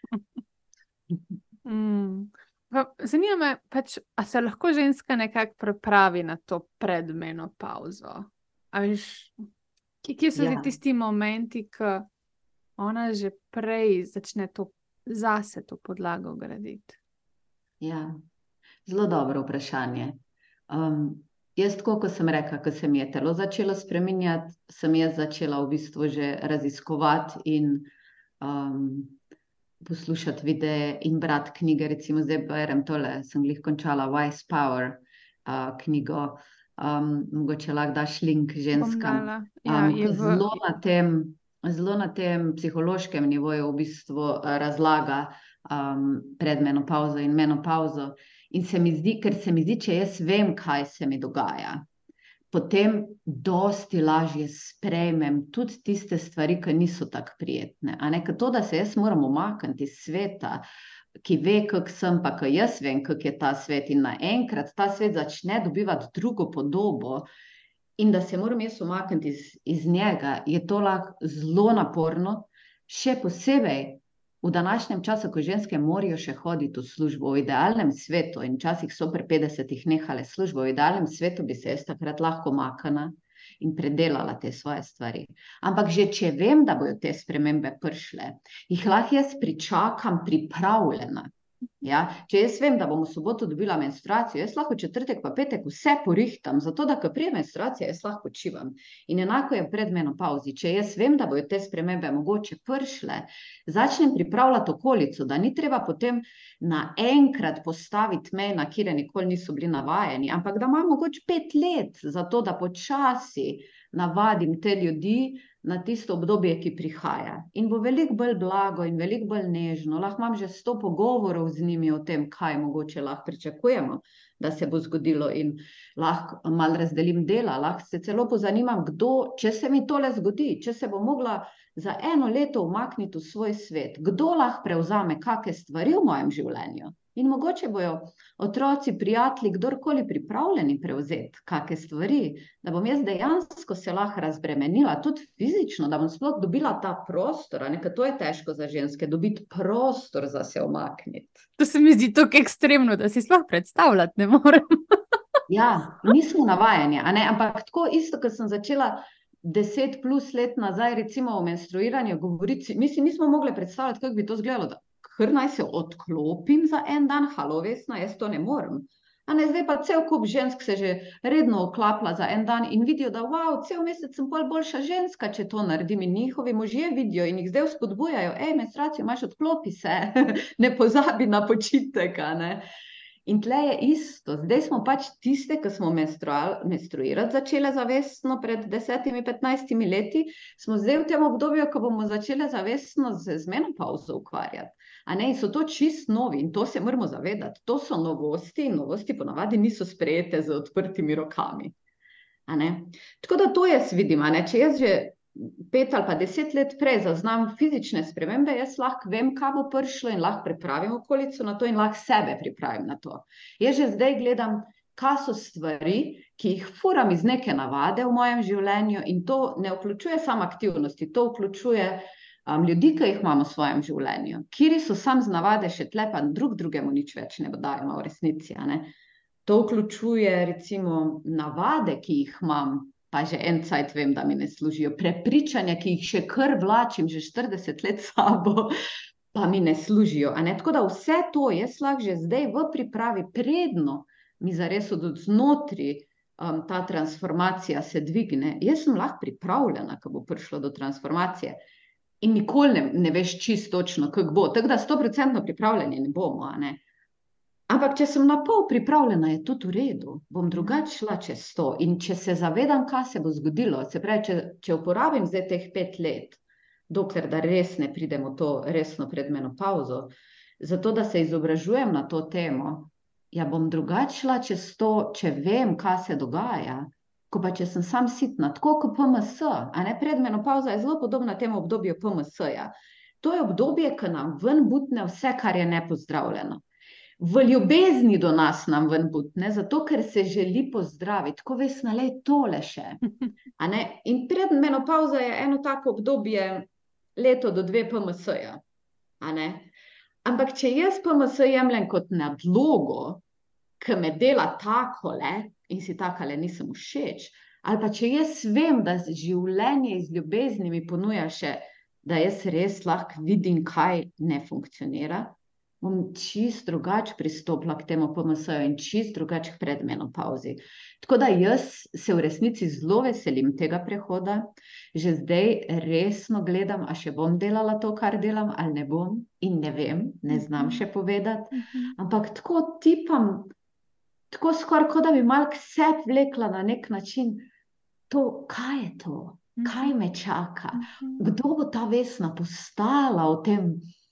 Mm. Zanima me, pač, a se lahko ženska nekako pripravi na to predmenopauzo? A veš, kje, kje so Ja. tisti momenti, ko ona že prej začne to zase to podlago graditi? Ja, zelo dobro vprašanje. Um, Jaz, tako kot sem rekla, ko se mi je telo začelo spreminjati, sem jaz začela v bistvu že raziskovati in um, poslušati videe in brati knjige. Recimo zdaj berem tole, sem glih končala Wise Power uh, knjigo, um, mogoče lahko daš link ženskam. Bom dala. Ja, Um, je ki v- zelo na tem, zelo na tem psihološkem nivoju v bistvu uh, razlaga um, predmenopauzo in menopauzo. In se mi zdi, ker se mi zdi, če jaz vem, kaj se mi dogaja, potem dosti lažje sprejmem tudi tiste stvari, ki niso tako prijetne. A ne, ker to, da se jaz moram umakniti iz sveta, ki ve, kako sem, pa ki jaz vem, kako je ta svet, in naenkrat ta svet začne dobivati drugo podobo, in da se moram jaz umakniti iz, iz njega, je to lahko zelo naporno, še posebej v današnjem času, ko ženske morajo še hoditi v službo. V idealnem svetu, in včasih so pri petdesetih nehale službo, v idealnem svetu bi se jaz takrat lahko umaknila in predelala te svoje stvari. Ampak že če vem, da bojo te spremembe prišle, jih lahko jaz pričakam pripravljena. Ja? Če jaz vem, da bom v soboto dobila menstruacijo, jaz lahko v četrtek pa petek vse porihtam, zato da, ko prije menstruacije, jaz lahko počivam. In enako je v predmenopauzi. Če jaz vem, da bojo te spremembe mogoče prišle, začnem pripravljati okolico, da ni treba potem naenkrat postaviti meje, na kire nikoli niso bili navajeni, ampak da imam mogoče pet let za to, da počasi navadim te ljudi na tisto obdobje, ki prihaja. In bo veliko bolj blago in veliko bolj nežno. Lahko imam že sto pogovorov z njimi o tem, kaj mogoče lahko pričakujemo, da se bo zgodilo, in lahko malo razdelim dela, lahko se celo pozanimam, kdo, če se mi tole zgodi, če se bo mogla za eno leto umakniti v svoj svet, kdo lahko prevzame kakšne stvari v mojem življenju. In mogoče bojo otroci, prijatelji, kdorkoli pripravljeni prevzeti kakšne stvari, da bom jaz dejansko se lahko razbremenila, tudi fizično, da bom sploh dobila ta prostor, a ne, ker to je težko za ženske, dobiti prostor za se umakniti. To se mi zdi tako ekstremno, da si sploh predstavljati ne morem. Ja, nismo navajeni, a ne, ampak tako isto, ko sem začela deset plus let nazaj, recimo o menstruiranju govoriti, mi si nismo mogli predstavljati, kako bi to izgledalo, da kar naj se odklopim za en dan, halo Vesna, jaz to ne morem. A ne, zdaj pa cel kup žensk se že redno oklapla za en dan in vidijo, da wow, cel mesec sem pol boljša ženska, če to naredim, in njihovi možje vidijo in jih zdaj vzpodbujajo, ej, menstruacijo imaš, odklopi se, ne pozabi na počitek, a ne. In tle je isto, zdaj smo pač tiste, ki smo menstruirati začele zavestno pred desetimi, petnajstimi leti, smo zdaj v tem obdobju, ko bomo začele zavestno z, z menopauzo ukvarjati. A ne, in so to čist novi, in to se moramo zavedati, to so novosti, in novosti ponavadi niso sprejete z odprtimi rokami. A ne? Tako da to jaz vidim, a ne, če jaz že pet ali pa deset let prej zaznam fizične spremembe, jaz lahko vem, kaj bo prišlo, in lahko pripravim okolico na to in lahko sebe pripravim na to. Jaz že zdaj gledam, kaj so stvari, ki jih furam iz neke navade v mojem življenju, in to ne vključuje samo aktivnosti, to vključuje um, ljudi, ki jih imamo v svojem življenju, kiri so sam z navade še tle, pa drug drugemu nič več ne dajemo v resnici, a ne. To vključuje recimo navade, ki jih imam, pa že en cajt vem, da mi ne služijo. Prepričanja, ki jih še kar vlačim, že štirideset let sabo, pa mi ne služijo. A ne? Tako da vse to jaz lahko že zdaj v pripravi predno mi zares od znotri um, ta transformacija se dvigne. Jaz sem lahko pripravljena, ko bo prišlo do transformacije. In nikoli ne, ne veš čisto točno, kako bo. Tako da sto procentno pripravljeni ne bomo, a ne? Ampak če sem na pol pripravljena, je tudi v redu. Bom drugače šla čez to. In če se zavedam, kaj se bo zgodilo, se pravi, če, če uporabim zdaj teh pet let, dokler da res ne pridem v to resno predmenopauzo, zato da se izobražujem na to temo, ja bom drugače šla čez to, če vem, kaj se dogaja, ko pa če sem sam sitna, tako kot P M S, a ne, predmenopauza je zelo podobna temu obdobju P M S-ja. To je obdobje, ki nam ven butne vse, kar je nepozdravljeno. V ljubezni do nas nam ven butne, zato ker se želi pozdraviti, tako Vesna, lej tole še. A ne? In predmenopauza je eno tako obdobje leto do dve P M S-ja. A ne? Ampak če jaz P M S jemljem kot nadlogo, ki me dela takole in si takole nisem všeč, ali pa če jaz vem, da življenje iz ljubezni mi ponuja še, da jaz res lahko vidim, kaj ne funkcionira, bom čist drugače pristopila k temu P M S-ju in čist drugače k predmenopauzi. Tako da jaz se v resnici zelo veselim tega prehoda, že zdaj resno gledam, a še bom delala to, kar delam, ali ne bom, in ne vem, ne znam še povedati, ampak tako tipam, tako skoraj, kot da bi malo k sebi vlekla na nek način, to, kaj je to, kaj me čaka, kdo bo ta Vesna postala v tem,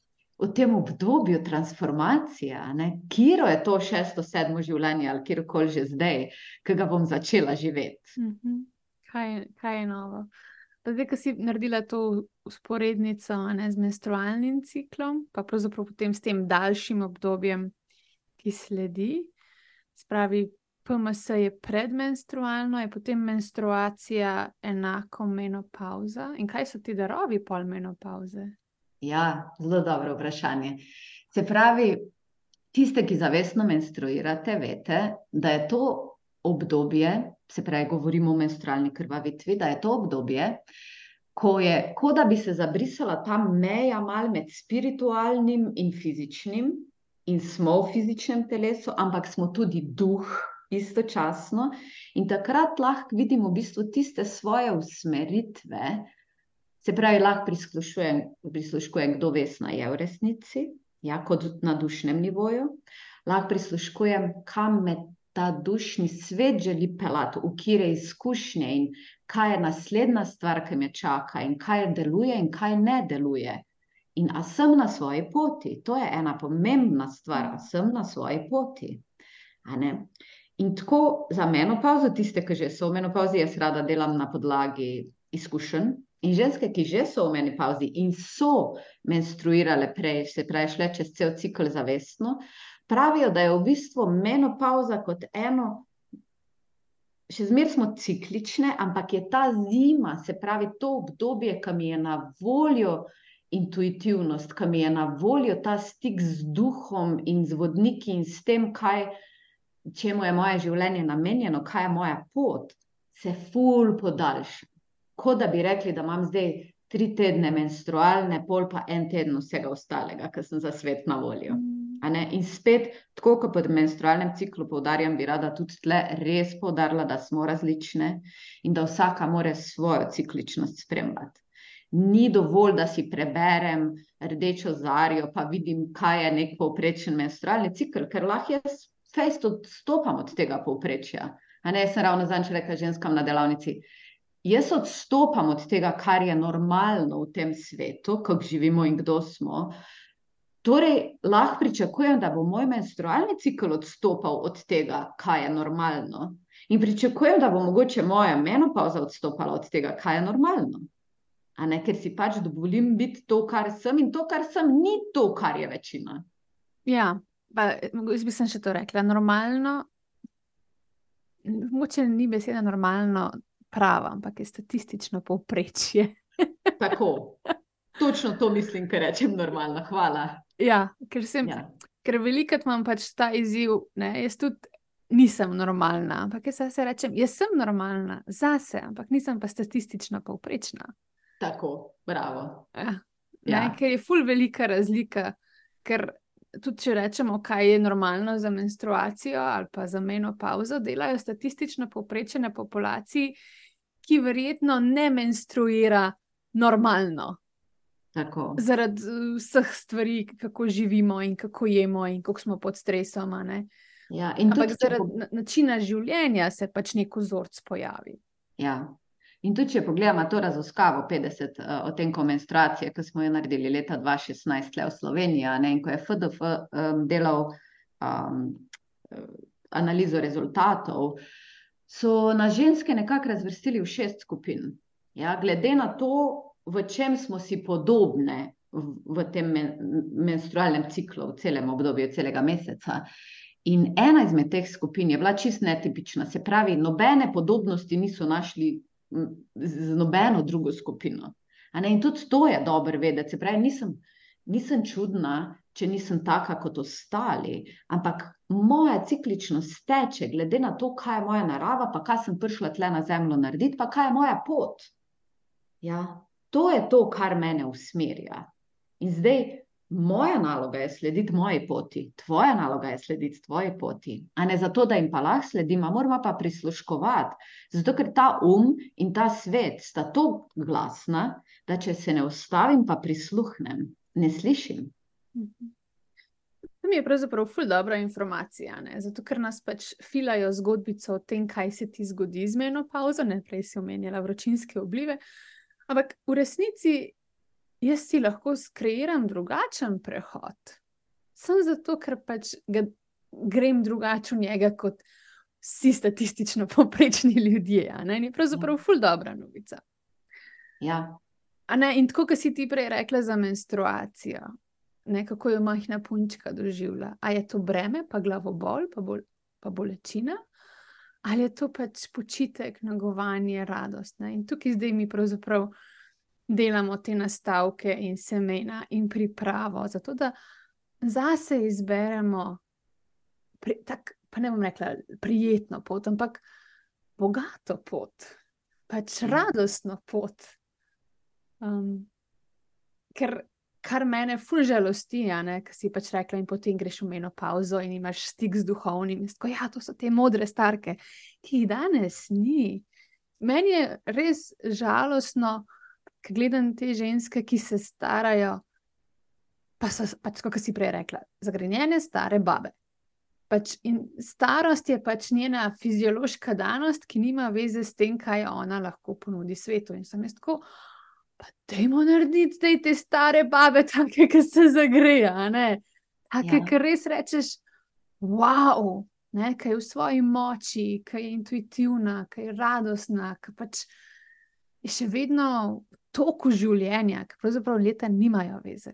v tem obdobju transformacije, a ne? Kiro je to šesto, sedmo življenje ali kjerkoli že zdaj, ki ga bom začela živeti. Kaj, kaj je novo? Pa zdaj, ko si naredila to usporednico, a ne, z menstrualnim ciklom, pa pravzaprav potem s tem daljšim obdobjem, ki sledi, spravi P M S je predmenstrualno, je potem menstruacija enako menopauza. In kaj so ti darovi pol menopauze? Ja, zelo dobro vprašanje. Se pravi, tiste, ki zavestno menstruirate, veste, da je to obdobje, se pravi, govorimo o menstrualni krvavitvi, da je to obdobje, ko je, ko da bi se zabrisala ta meja mal med spiritualnim in fizičnim, in smo v fizičnem telesu, ampak smo tudi duh istočasno, in takrat lahko vidimo v bistvu tiste svoje usmeritve. Se pravi, lahko prisluškujem, prisluškujem, kdo Vesna je v resnici, ja, kot na dušnem nivoju. Lahko prisluškujem, kam me ta dušni svet želi pelati, v kire izkušnje in kaj je naslednja stvar, ki me čaka in kaj deluje in kaj ne deluje. In a sem na svoji poti, to je ena pomembna stvar, a sem na svoji poti. A ne? In tako za menopauzo, tiste, ki že so v menopauzi, jaz rada delam na podlagi izkušenj. In ženske, ki že so v menopauzi in so menstruirale prej, se pravi šle čez cel cikl zavestno, pravijo, da je v bistvu menopauza kot eno, še zmeraj smo ciklične, ampak je ta zima, se pravi to obdobje, ki mi je na voljo intuitivnost, ki mi je na voljo ta stik z duhom in z vodniki in s tem, kaj, čemu je moje življenje namenjeno, kaj je moja pot, se ful podaljša. Kot da bi rekli, da imam zdaj tri tedne menstrualne, pol pa en teden vsega ostalega, ker sem za svet na voljo. A ne? In spet, tako kot pod menstrualnem ciklu poudarjam, bi rada tudi tle res poudarila, da smo različne in da vsaka mora svojo cikličnost spremljati. Ni dovolj, da si preberem rdečo zarjo, pa vidim, kaj je nek povprečen menstrualni cikl, ker lahko jaz fejst odstopam od tega povprečja. A ne, jaz sem ravno zadnjič rekla ženskam na delavnici, jaz odstopam od tega, kar je normalno v tem svetu, kako živimo in kdo smo. Torej, lahko pričakujem, da bo moj menstrualni cikl odstopal od tega, kaj je normalno. In pričakujem, da bo mogoče moja menopauza odstopala od tega, kaj je normalno. A ne, ker si pač dovolim biti to, kar sem, in to, kar sem, ni to, kar je večina. Ja, pa jaz bi sem še to rekla. Normalno, mogoče ni beseda normalno prava, ampak je statistično povprečje. Tako, točno to mislim, ker rečem normalno, hvala. Ja, ker sem, Ja. ker velikrat imam pač ta izziv, ne, jaz tudi nisem normalna, ampak jaz se rečem, jaz sem normalna zase, ampak nisem pa statistična povprečna. Tako, bravo. Ja. Ja. Ne, ker je ful velika razlika, ker tudi če rečemo, kaj je normalno za menstruacijo ali pa za menopavzo, delajo statistično povprečene populaciji, ki verjetno ne menstruira normalno. Tako. Zaradi vseh stvari, kako živimo in kako jemo in kako smo pod stresom. a ne. Ja, in Ampak tudi, če zaradi po- na- načina življenja se pač nek vzorc pojavi. Ja. In tudi, če pogledamo to raziskavo petdeset uh, odtenkov menstruacije, ki smo jo naredili leta dva tisoč šestnajst tle v Sloveniji, a ne, in ko je F D F um, delal um, eh, analizo rezultatov, so na ženske nekako razvrstili v šest skupin. Ja, glede na to, v čem smo si podobne v, v tem men, menstrualnem ciklu, v celem obdobju, celega meseca. In ena izmed teh skupin je bila čist netipična, se pravi, nobene podobnosti niso našli m, z z nobeno drugo skupino. A ne, in tudi to je dobro vedeti, se pravi, nisem, nisem čudna, če nisem taka kot ostali, ampak moja cikličnost teče glede na to, kaj je moja narava, pa kaj sem prišla tle na zemljo narediti, pa kaj je moja pot. Ja, to je to, kar mene usmerja. In zdaj, moja naloga je slediti moji poti, tvoja naloga je slediti tvoji poti. A ne zato, da jim pa lahko sledim, a moramo pa prisluškovati. Zato, ker ta um in ta svet sta tako glasna, da če se ne ustavim, pa prisluhnem, ne slišim. To mi je pravzaprav ful dobra informacija, ne? Zato ker nas pač filajo zgodbico o tem, kaj se ti zgodi z menopavzo, ne, prej si omenjala vročinske oblive, ampak v resnici jaz si lahko skreiram drugačen prehod. Sem zato, ker pač ga grem drugače v njega kot vsi statistično povprečni ljudje, a ne, in je pravzaprav ful dobra novica. Ja, A ne, in tako, kot si ti prej rekla za menstruacijo, ne, kako jo majhna punčka doživlja. A je to breme, pa glavobol, pa, bol, pa bolečina, ali je to pač počitek, nagovanje, radost. Ne? In tukaj zdaj mi pravzaprav delamo te nastavke in semena in pripravo, zato da zase izberemo, pri, tak, pa ne bom rekla prijetno pot, ampak bogato pot, pač radostno pot. Um, ker kar mene ful žalosti, ki si pač rekla, in potem greš v menopavzo in imaš stik z duhovnim. Tako, ja, to so te modre starke, ki jih danes ni. Meni je res žalostno, ko gledam te ženske, ki se starajo, pa so pač, kot si prej rekla, zagrenjene stare babe. Pač in starost je pač njena fiziološka danost, ki nima veze s tem, kaj ona lahko ponudi svetu. In sem jaz tako, pa dajmo narediti zdaj te stare babe, take, ki se zagreja, ne? Take, Ja. ki res rečeš, wow, ne, ki je v svoji moči, ki je intuitivna, ki je radostna, ki pač je še vedno v toku življenja, ki pravzaprav leta nimajo veze.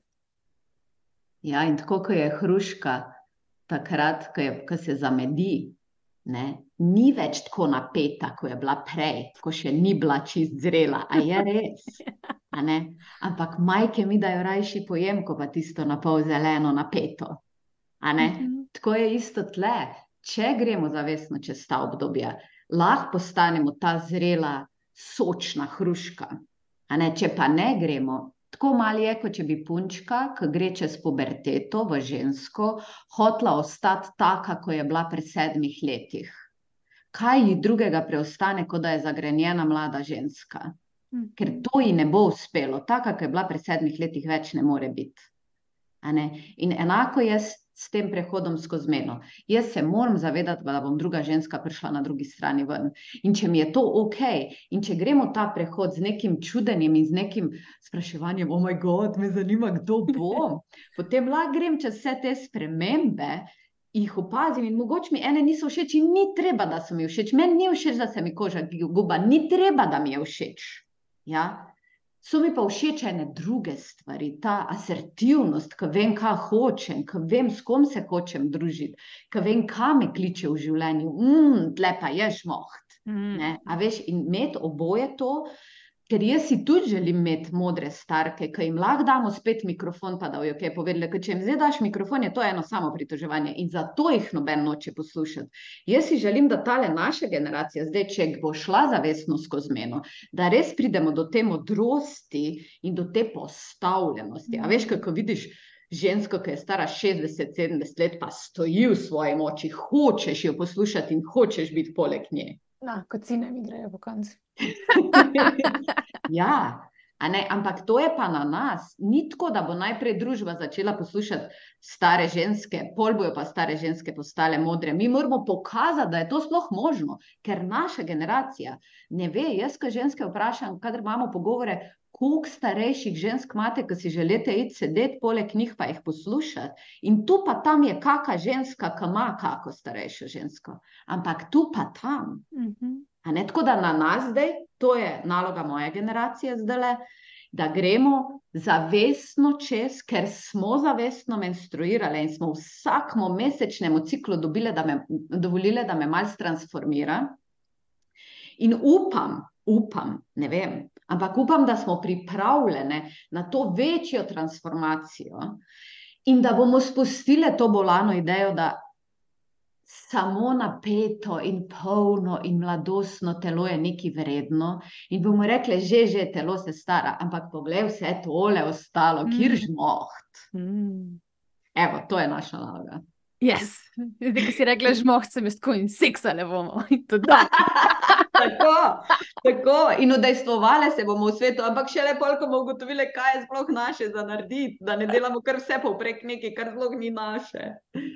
Ja, in tako, ko je hruška, takrat, ko, je, ko se zamedi, ne, ni več tako napeta, kot je bila prej, ko še ni bila čist zrela. A je res? A ne? Ampak majke mi dajo rajši pojem, ko pa tisto na pol zeleno napeto. A ne? Mhm. Tako je isto tle. Če gremo zavestno čez ta obdobja, lahko postanemo ta zrela, sočna hruška. A ne? Če pa ne gremo, tako malo je, kot če bi punčka, ki gre čez puberteto v žensko, hotla ostati taka, ko je bila pri sedmih letih. Kaj ji drugega preostane, kot da je zagrenjena mlada ženska? Ker to ji ne bo uspelo, taka, ki je bila pri sedmih letih, več ne more biti. A ne? In enako je s, s tem prehodom skozi meno. Jaz se moram zavedati, da bom druga ženska prišla na drugi strani ven. In če mi je to ok, in če gremo ta prehod z nekim čudenjem in z nekim spraševanjem, oh moj god, me zanima, kdo bom, potem lahko grem čez vse te spremembe, jih opazim in mogoče mi ene niso všeč in ni treba, da so mi všeč. Meni ni všeč, da se mi koža guba, ni treba, da mi je všeč. Ja? So mi pa všeč ene druge stvari, ta asertivnost, ki vem, kaj hočem, ki vem, s kom se hočem družiti, ki vem, kaj me kliče v življenju. Mm, tle pa je žmoht. Mm. Ne? A veš, in imeti oboje to, ker jaz si tudi želim imeti modre starke, ki jim lahko damo spet mikrofon, pa da jo kaj povedali, ker če jim zdaj daš mikrofon, je to eno samo pritoževanje in zato jih noben noče poslušati. Jaz si želim, da tale naša generacija, zdaj, če bo šla zavestno skozi meno, da res pridemo do te modrosti in do te postavljenosti. A veš, kako vidiš žensko, ki je stara šestdeset sedemdeset let, pa stoji v svoji moči, hočeš jo poslušati in hočeš biti poleg nje. No, kot si ne mi grejo po koncu. Ja, a ne, ampak to je pa na nas. Ni tako, da bo najprej družba začela poslušati stare ženske, pol bojo pa stare ženske postale modre. Mi moramo pokazati, da je to sploh možno, ker naša generacija ne ve. Jaz, ko ženske vprašam, kadar imamo pogovore, koliko starejših žensk imate, ki si želite iti sedeti poleg njih pa jih poslušati. In tu pa tam je kaka ženska, ki ima kako starejšo žensko. Ampak tu pa tam. Mhm. A ne, tako da na nas zdaj, to je naloga moje generacije zdajle, da gremo zavestno čez, ker smo zavestno menstruirale in smo vsakmu mesečnemu ciklu dobile, da me, dovolile, da me malo transformira. In upam, upam, ne vem, ampak upam, da smo pripravljene na to večjo transformacijo in da bomo spustile to bolano idejo, da samo napeto in polno in mladostno telo je nekaj vredno in bomo rekli, že, že, telo se stara, ampak poglej vse tole ostalo, mm. kjer žmoht. Mm. Evo, to je naša naloga. Yes. Zdaj, ki si rekla žmoht, sem jaz tako in seksale bomo. Tako, tako. In udejstvovale se bomo v svetu, ampak šele pol, ko bomo ugotovile, kaj je sploh naše za narediti, da ne delamo kar vse povprek nekaj, kar sploh ni naše.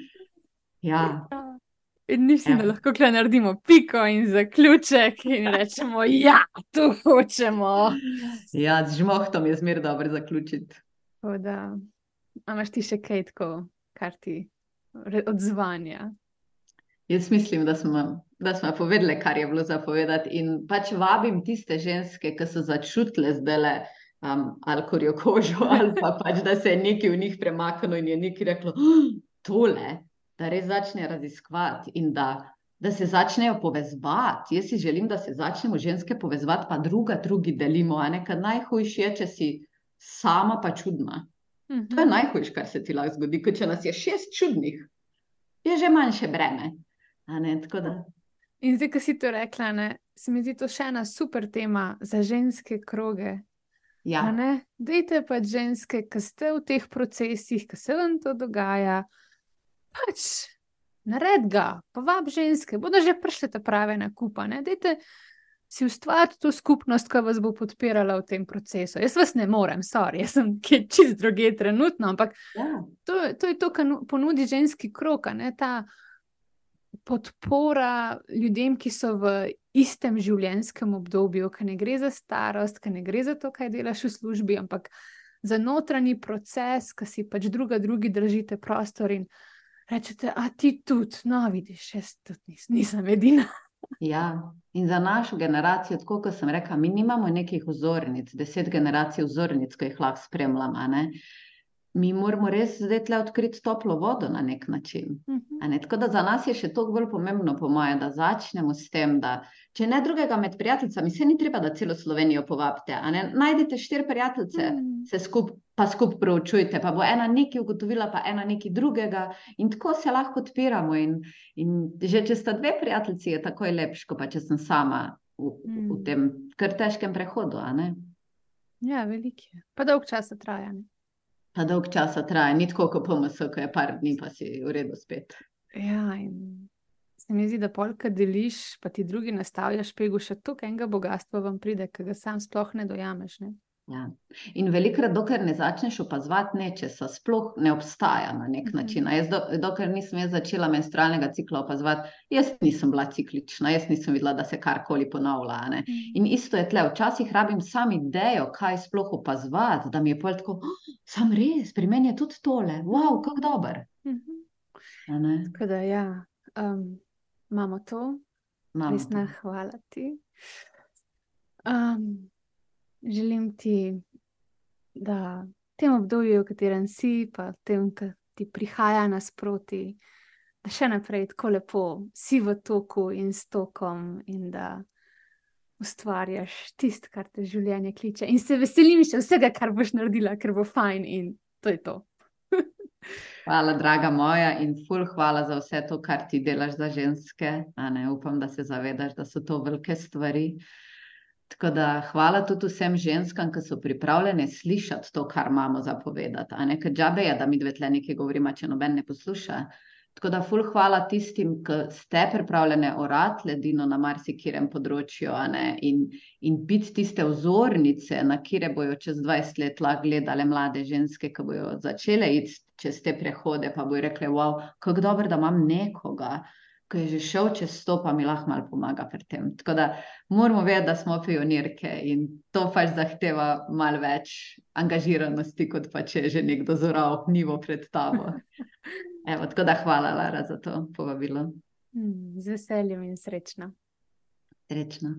Ja. In mislim, da lahko kle naredimo piko in zaključek in rečemo, ja, to hočemo. Ja, z žmohtom je zmer dobro zaključiti. O, da. A imaš ti še kaj tako, kar ti odzvanja? Jaz mislim, da smo, da smo povedali, kar je bilo zapovedati in pač vabim tiste ženske, ki so začutile zdajle um, ali korjo kožo, ali pa pač, da se je nekaj v njih premaknilo in je nekaj reklo, tole, da res začne raziskovati in da, da se začnejo povezovati. Jaz si želim, da se začnemo ženske povezovati, pa druga drugi delimo, a ne, ker najhujše je, če si sama pa čudna. Mm-hmm. To je najhujše, kar se ti lahko zgodi, ker če nas je šest čudnih, je že manjše breme. A ne, tako da. In zdaj, ko si to rekla, ne, se mi zdi to še ena super tema za ženske kroge. Ja. A ne, dejte pa ženske, ki ste v teh procesih, ki se vam to dogaja, pač, nared ga, povab ženske, bodo že prišle ta prave nakupa, ne, dejte si ustvariti to skupnost, ki vas bo podpirala v tem procesu. Jaz vas ne morem, sorry, jaz sem čist druge trenutno, ampak ja. to, to je to, kar ponudi ženski krog, ne, ta podpora ljudem, ki so v istem življenjskem obdobju, ki ne gre za starost, ki ne gre za to, kaj delaš v službi, ampak za notranji proces, ki si pač druga drugi držite prostor in rečete, a ti tudi, no vidiš, jaz tudi nis, nisem edina. Ja, in za našo generacijo, tako kot sem rekla, mi nimamo nekih vzornic, deset generacij vzornic, ki jih lahko spremljam, a ne. Mi moramo res zdaj tle odkriti toplo vodo na nek način. Uh-huh. A ne? Tako da za nas je še toliko bolj pomembno, po moje, da začnemo s tem, da če ne drugega med prijateljicami, se ni treba, da celo Slovenijo povabite. A ne? Najdite štiri prijateljice, uh-huh. se skup, pa skup proučujte, pa bo ena nekaj ugotovila, pa ena nekaj drugega in tako se lahko odpiramo. In, in že če sta dve prijateljici, je takoj lepško, pa če sem sama v, uh-huh. v tem kar težkem prehodu. A ne? Ja, veliko je. Pa dolg časa traja, ne? Pa dolg časa traja, ni tako kot P M S, ko je par dni, pa si v redu spet. Ja, in se mi zdi, da polka deliš, pa ti drugi nastavljaš pegu, še toliko enega bogatstva vam pride, ki ga sam sploh ne dojameš, ne? Ja. In velikrat, dokler ne začneš opazovati nečesa, sploh ne obstaja na nek uh-huh. način. Jaz, do, dokler nisem jaz začela menstrualnega cikla opazovati, jaz nisem bila ciklična, jaz nisem videla, da se karkoli ponavlja. Ne? Uh-huh. In isto je tle, včasih rabim sam idejo, kaj sploh opazovati, da mi je pol tako, oh, sam res, pri meni je tudi tole, wow, kako dober. Uh-huh. Tako da ja, um, imamo to, resna hvala ti. Um, Želim ti, da v tem obdobju, v katerem si, pa v tem, ki ti prihaja nasproti, da še naprej tako lepo si v toku in s tokom in da ustvarjaš tisto, kar te življenje kliče. In se veselim še vsega, kar boš naredila, ker bo fajn in to je to. Hvala, draga moja, in ful hvala za vse to, kar ti delaš za ženske. A ne, upam, da se zavedaš, da so to velike stvari. Tako da hvala tudi vsem ženskam, ki so pripravljene slišati to, kar imamo za povedati. A ne, ker džabe je, da mi dve tle nekaj govorimo, če noben ne posluša. Tako da ful hvala tistim, ki ste pripravljene orati ledino na marsikirem področju, a ne, in, in biti tiste vzornice, na kire bojo čez dvajset let lahko gledale mlade ženske, ki bojo začele iti čez te prehode, pa bojo rekle, wow, kako dobro, da imam nekoga, ki je že šel čez to, pa mi lahko malo pomaga pri tem. Tako da moramo vedeti, da smo pionirke in to pač zahteva malo več angažiranosti, kot pa če je že nekdo zoral nivo pred tabo. Evo, tako da hvala, Lara, za to povabilo. Mm, z veseljem in srečno. Srečno.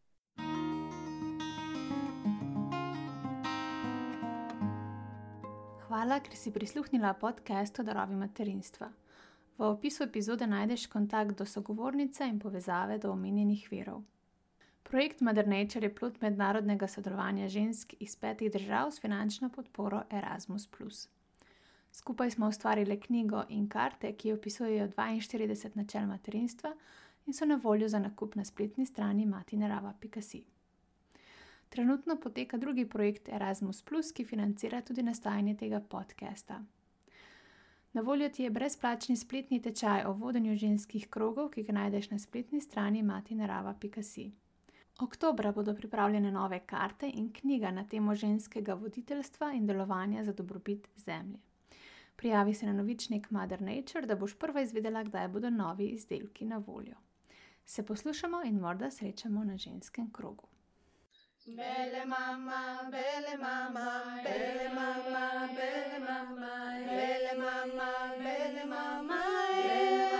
Hvala, ker si prisluhnila podcastu Darovi materinstva. V opisu epizode najdeš kontakt do sogovornice in povezave do omenjenih virov. Projekt Mother Nature je plod mednarodnega sodelovanja žensk iz petih držav s finančno podporo Erasmus plus. Skupaj smo ustvarili knjigo in karte, ki opisujejo dvainštirideset načel materinstva in so na voljo za nakup na spletni strani matinerava pika si. Trenutno poteka drugi projekt Erasmus plus, ki financira tudi nastajanje tega podcasta. Na voljo ti je brezplačni spletni tečaj o vodenju ženskih krogov, ki ga najdeš na spletni strani matinerava pika si. Oktobra bodo pripravljene nove karte in knjiga na temo ženskega voditeljstva in delovanja za dobrobit zemlje. Prijavi se na novičnik Mother Nature, da boš prva izvedela, kdaj bodo novi izdelki na voljo. Se poslušamo in morda srečamo na ženskem krogu. Bele mama, bele mama, bele mama, bele mama, bele mama, bele mama, bele mama.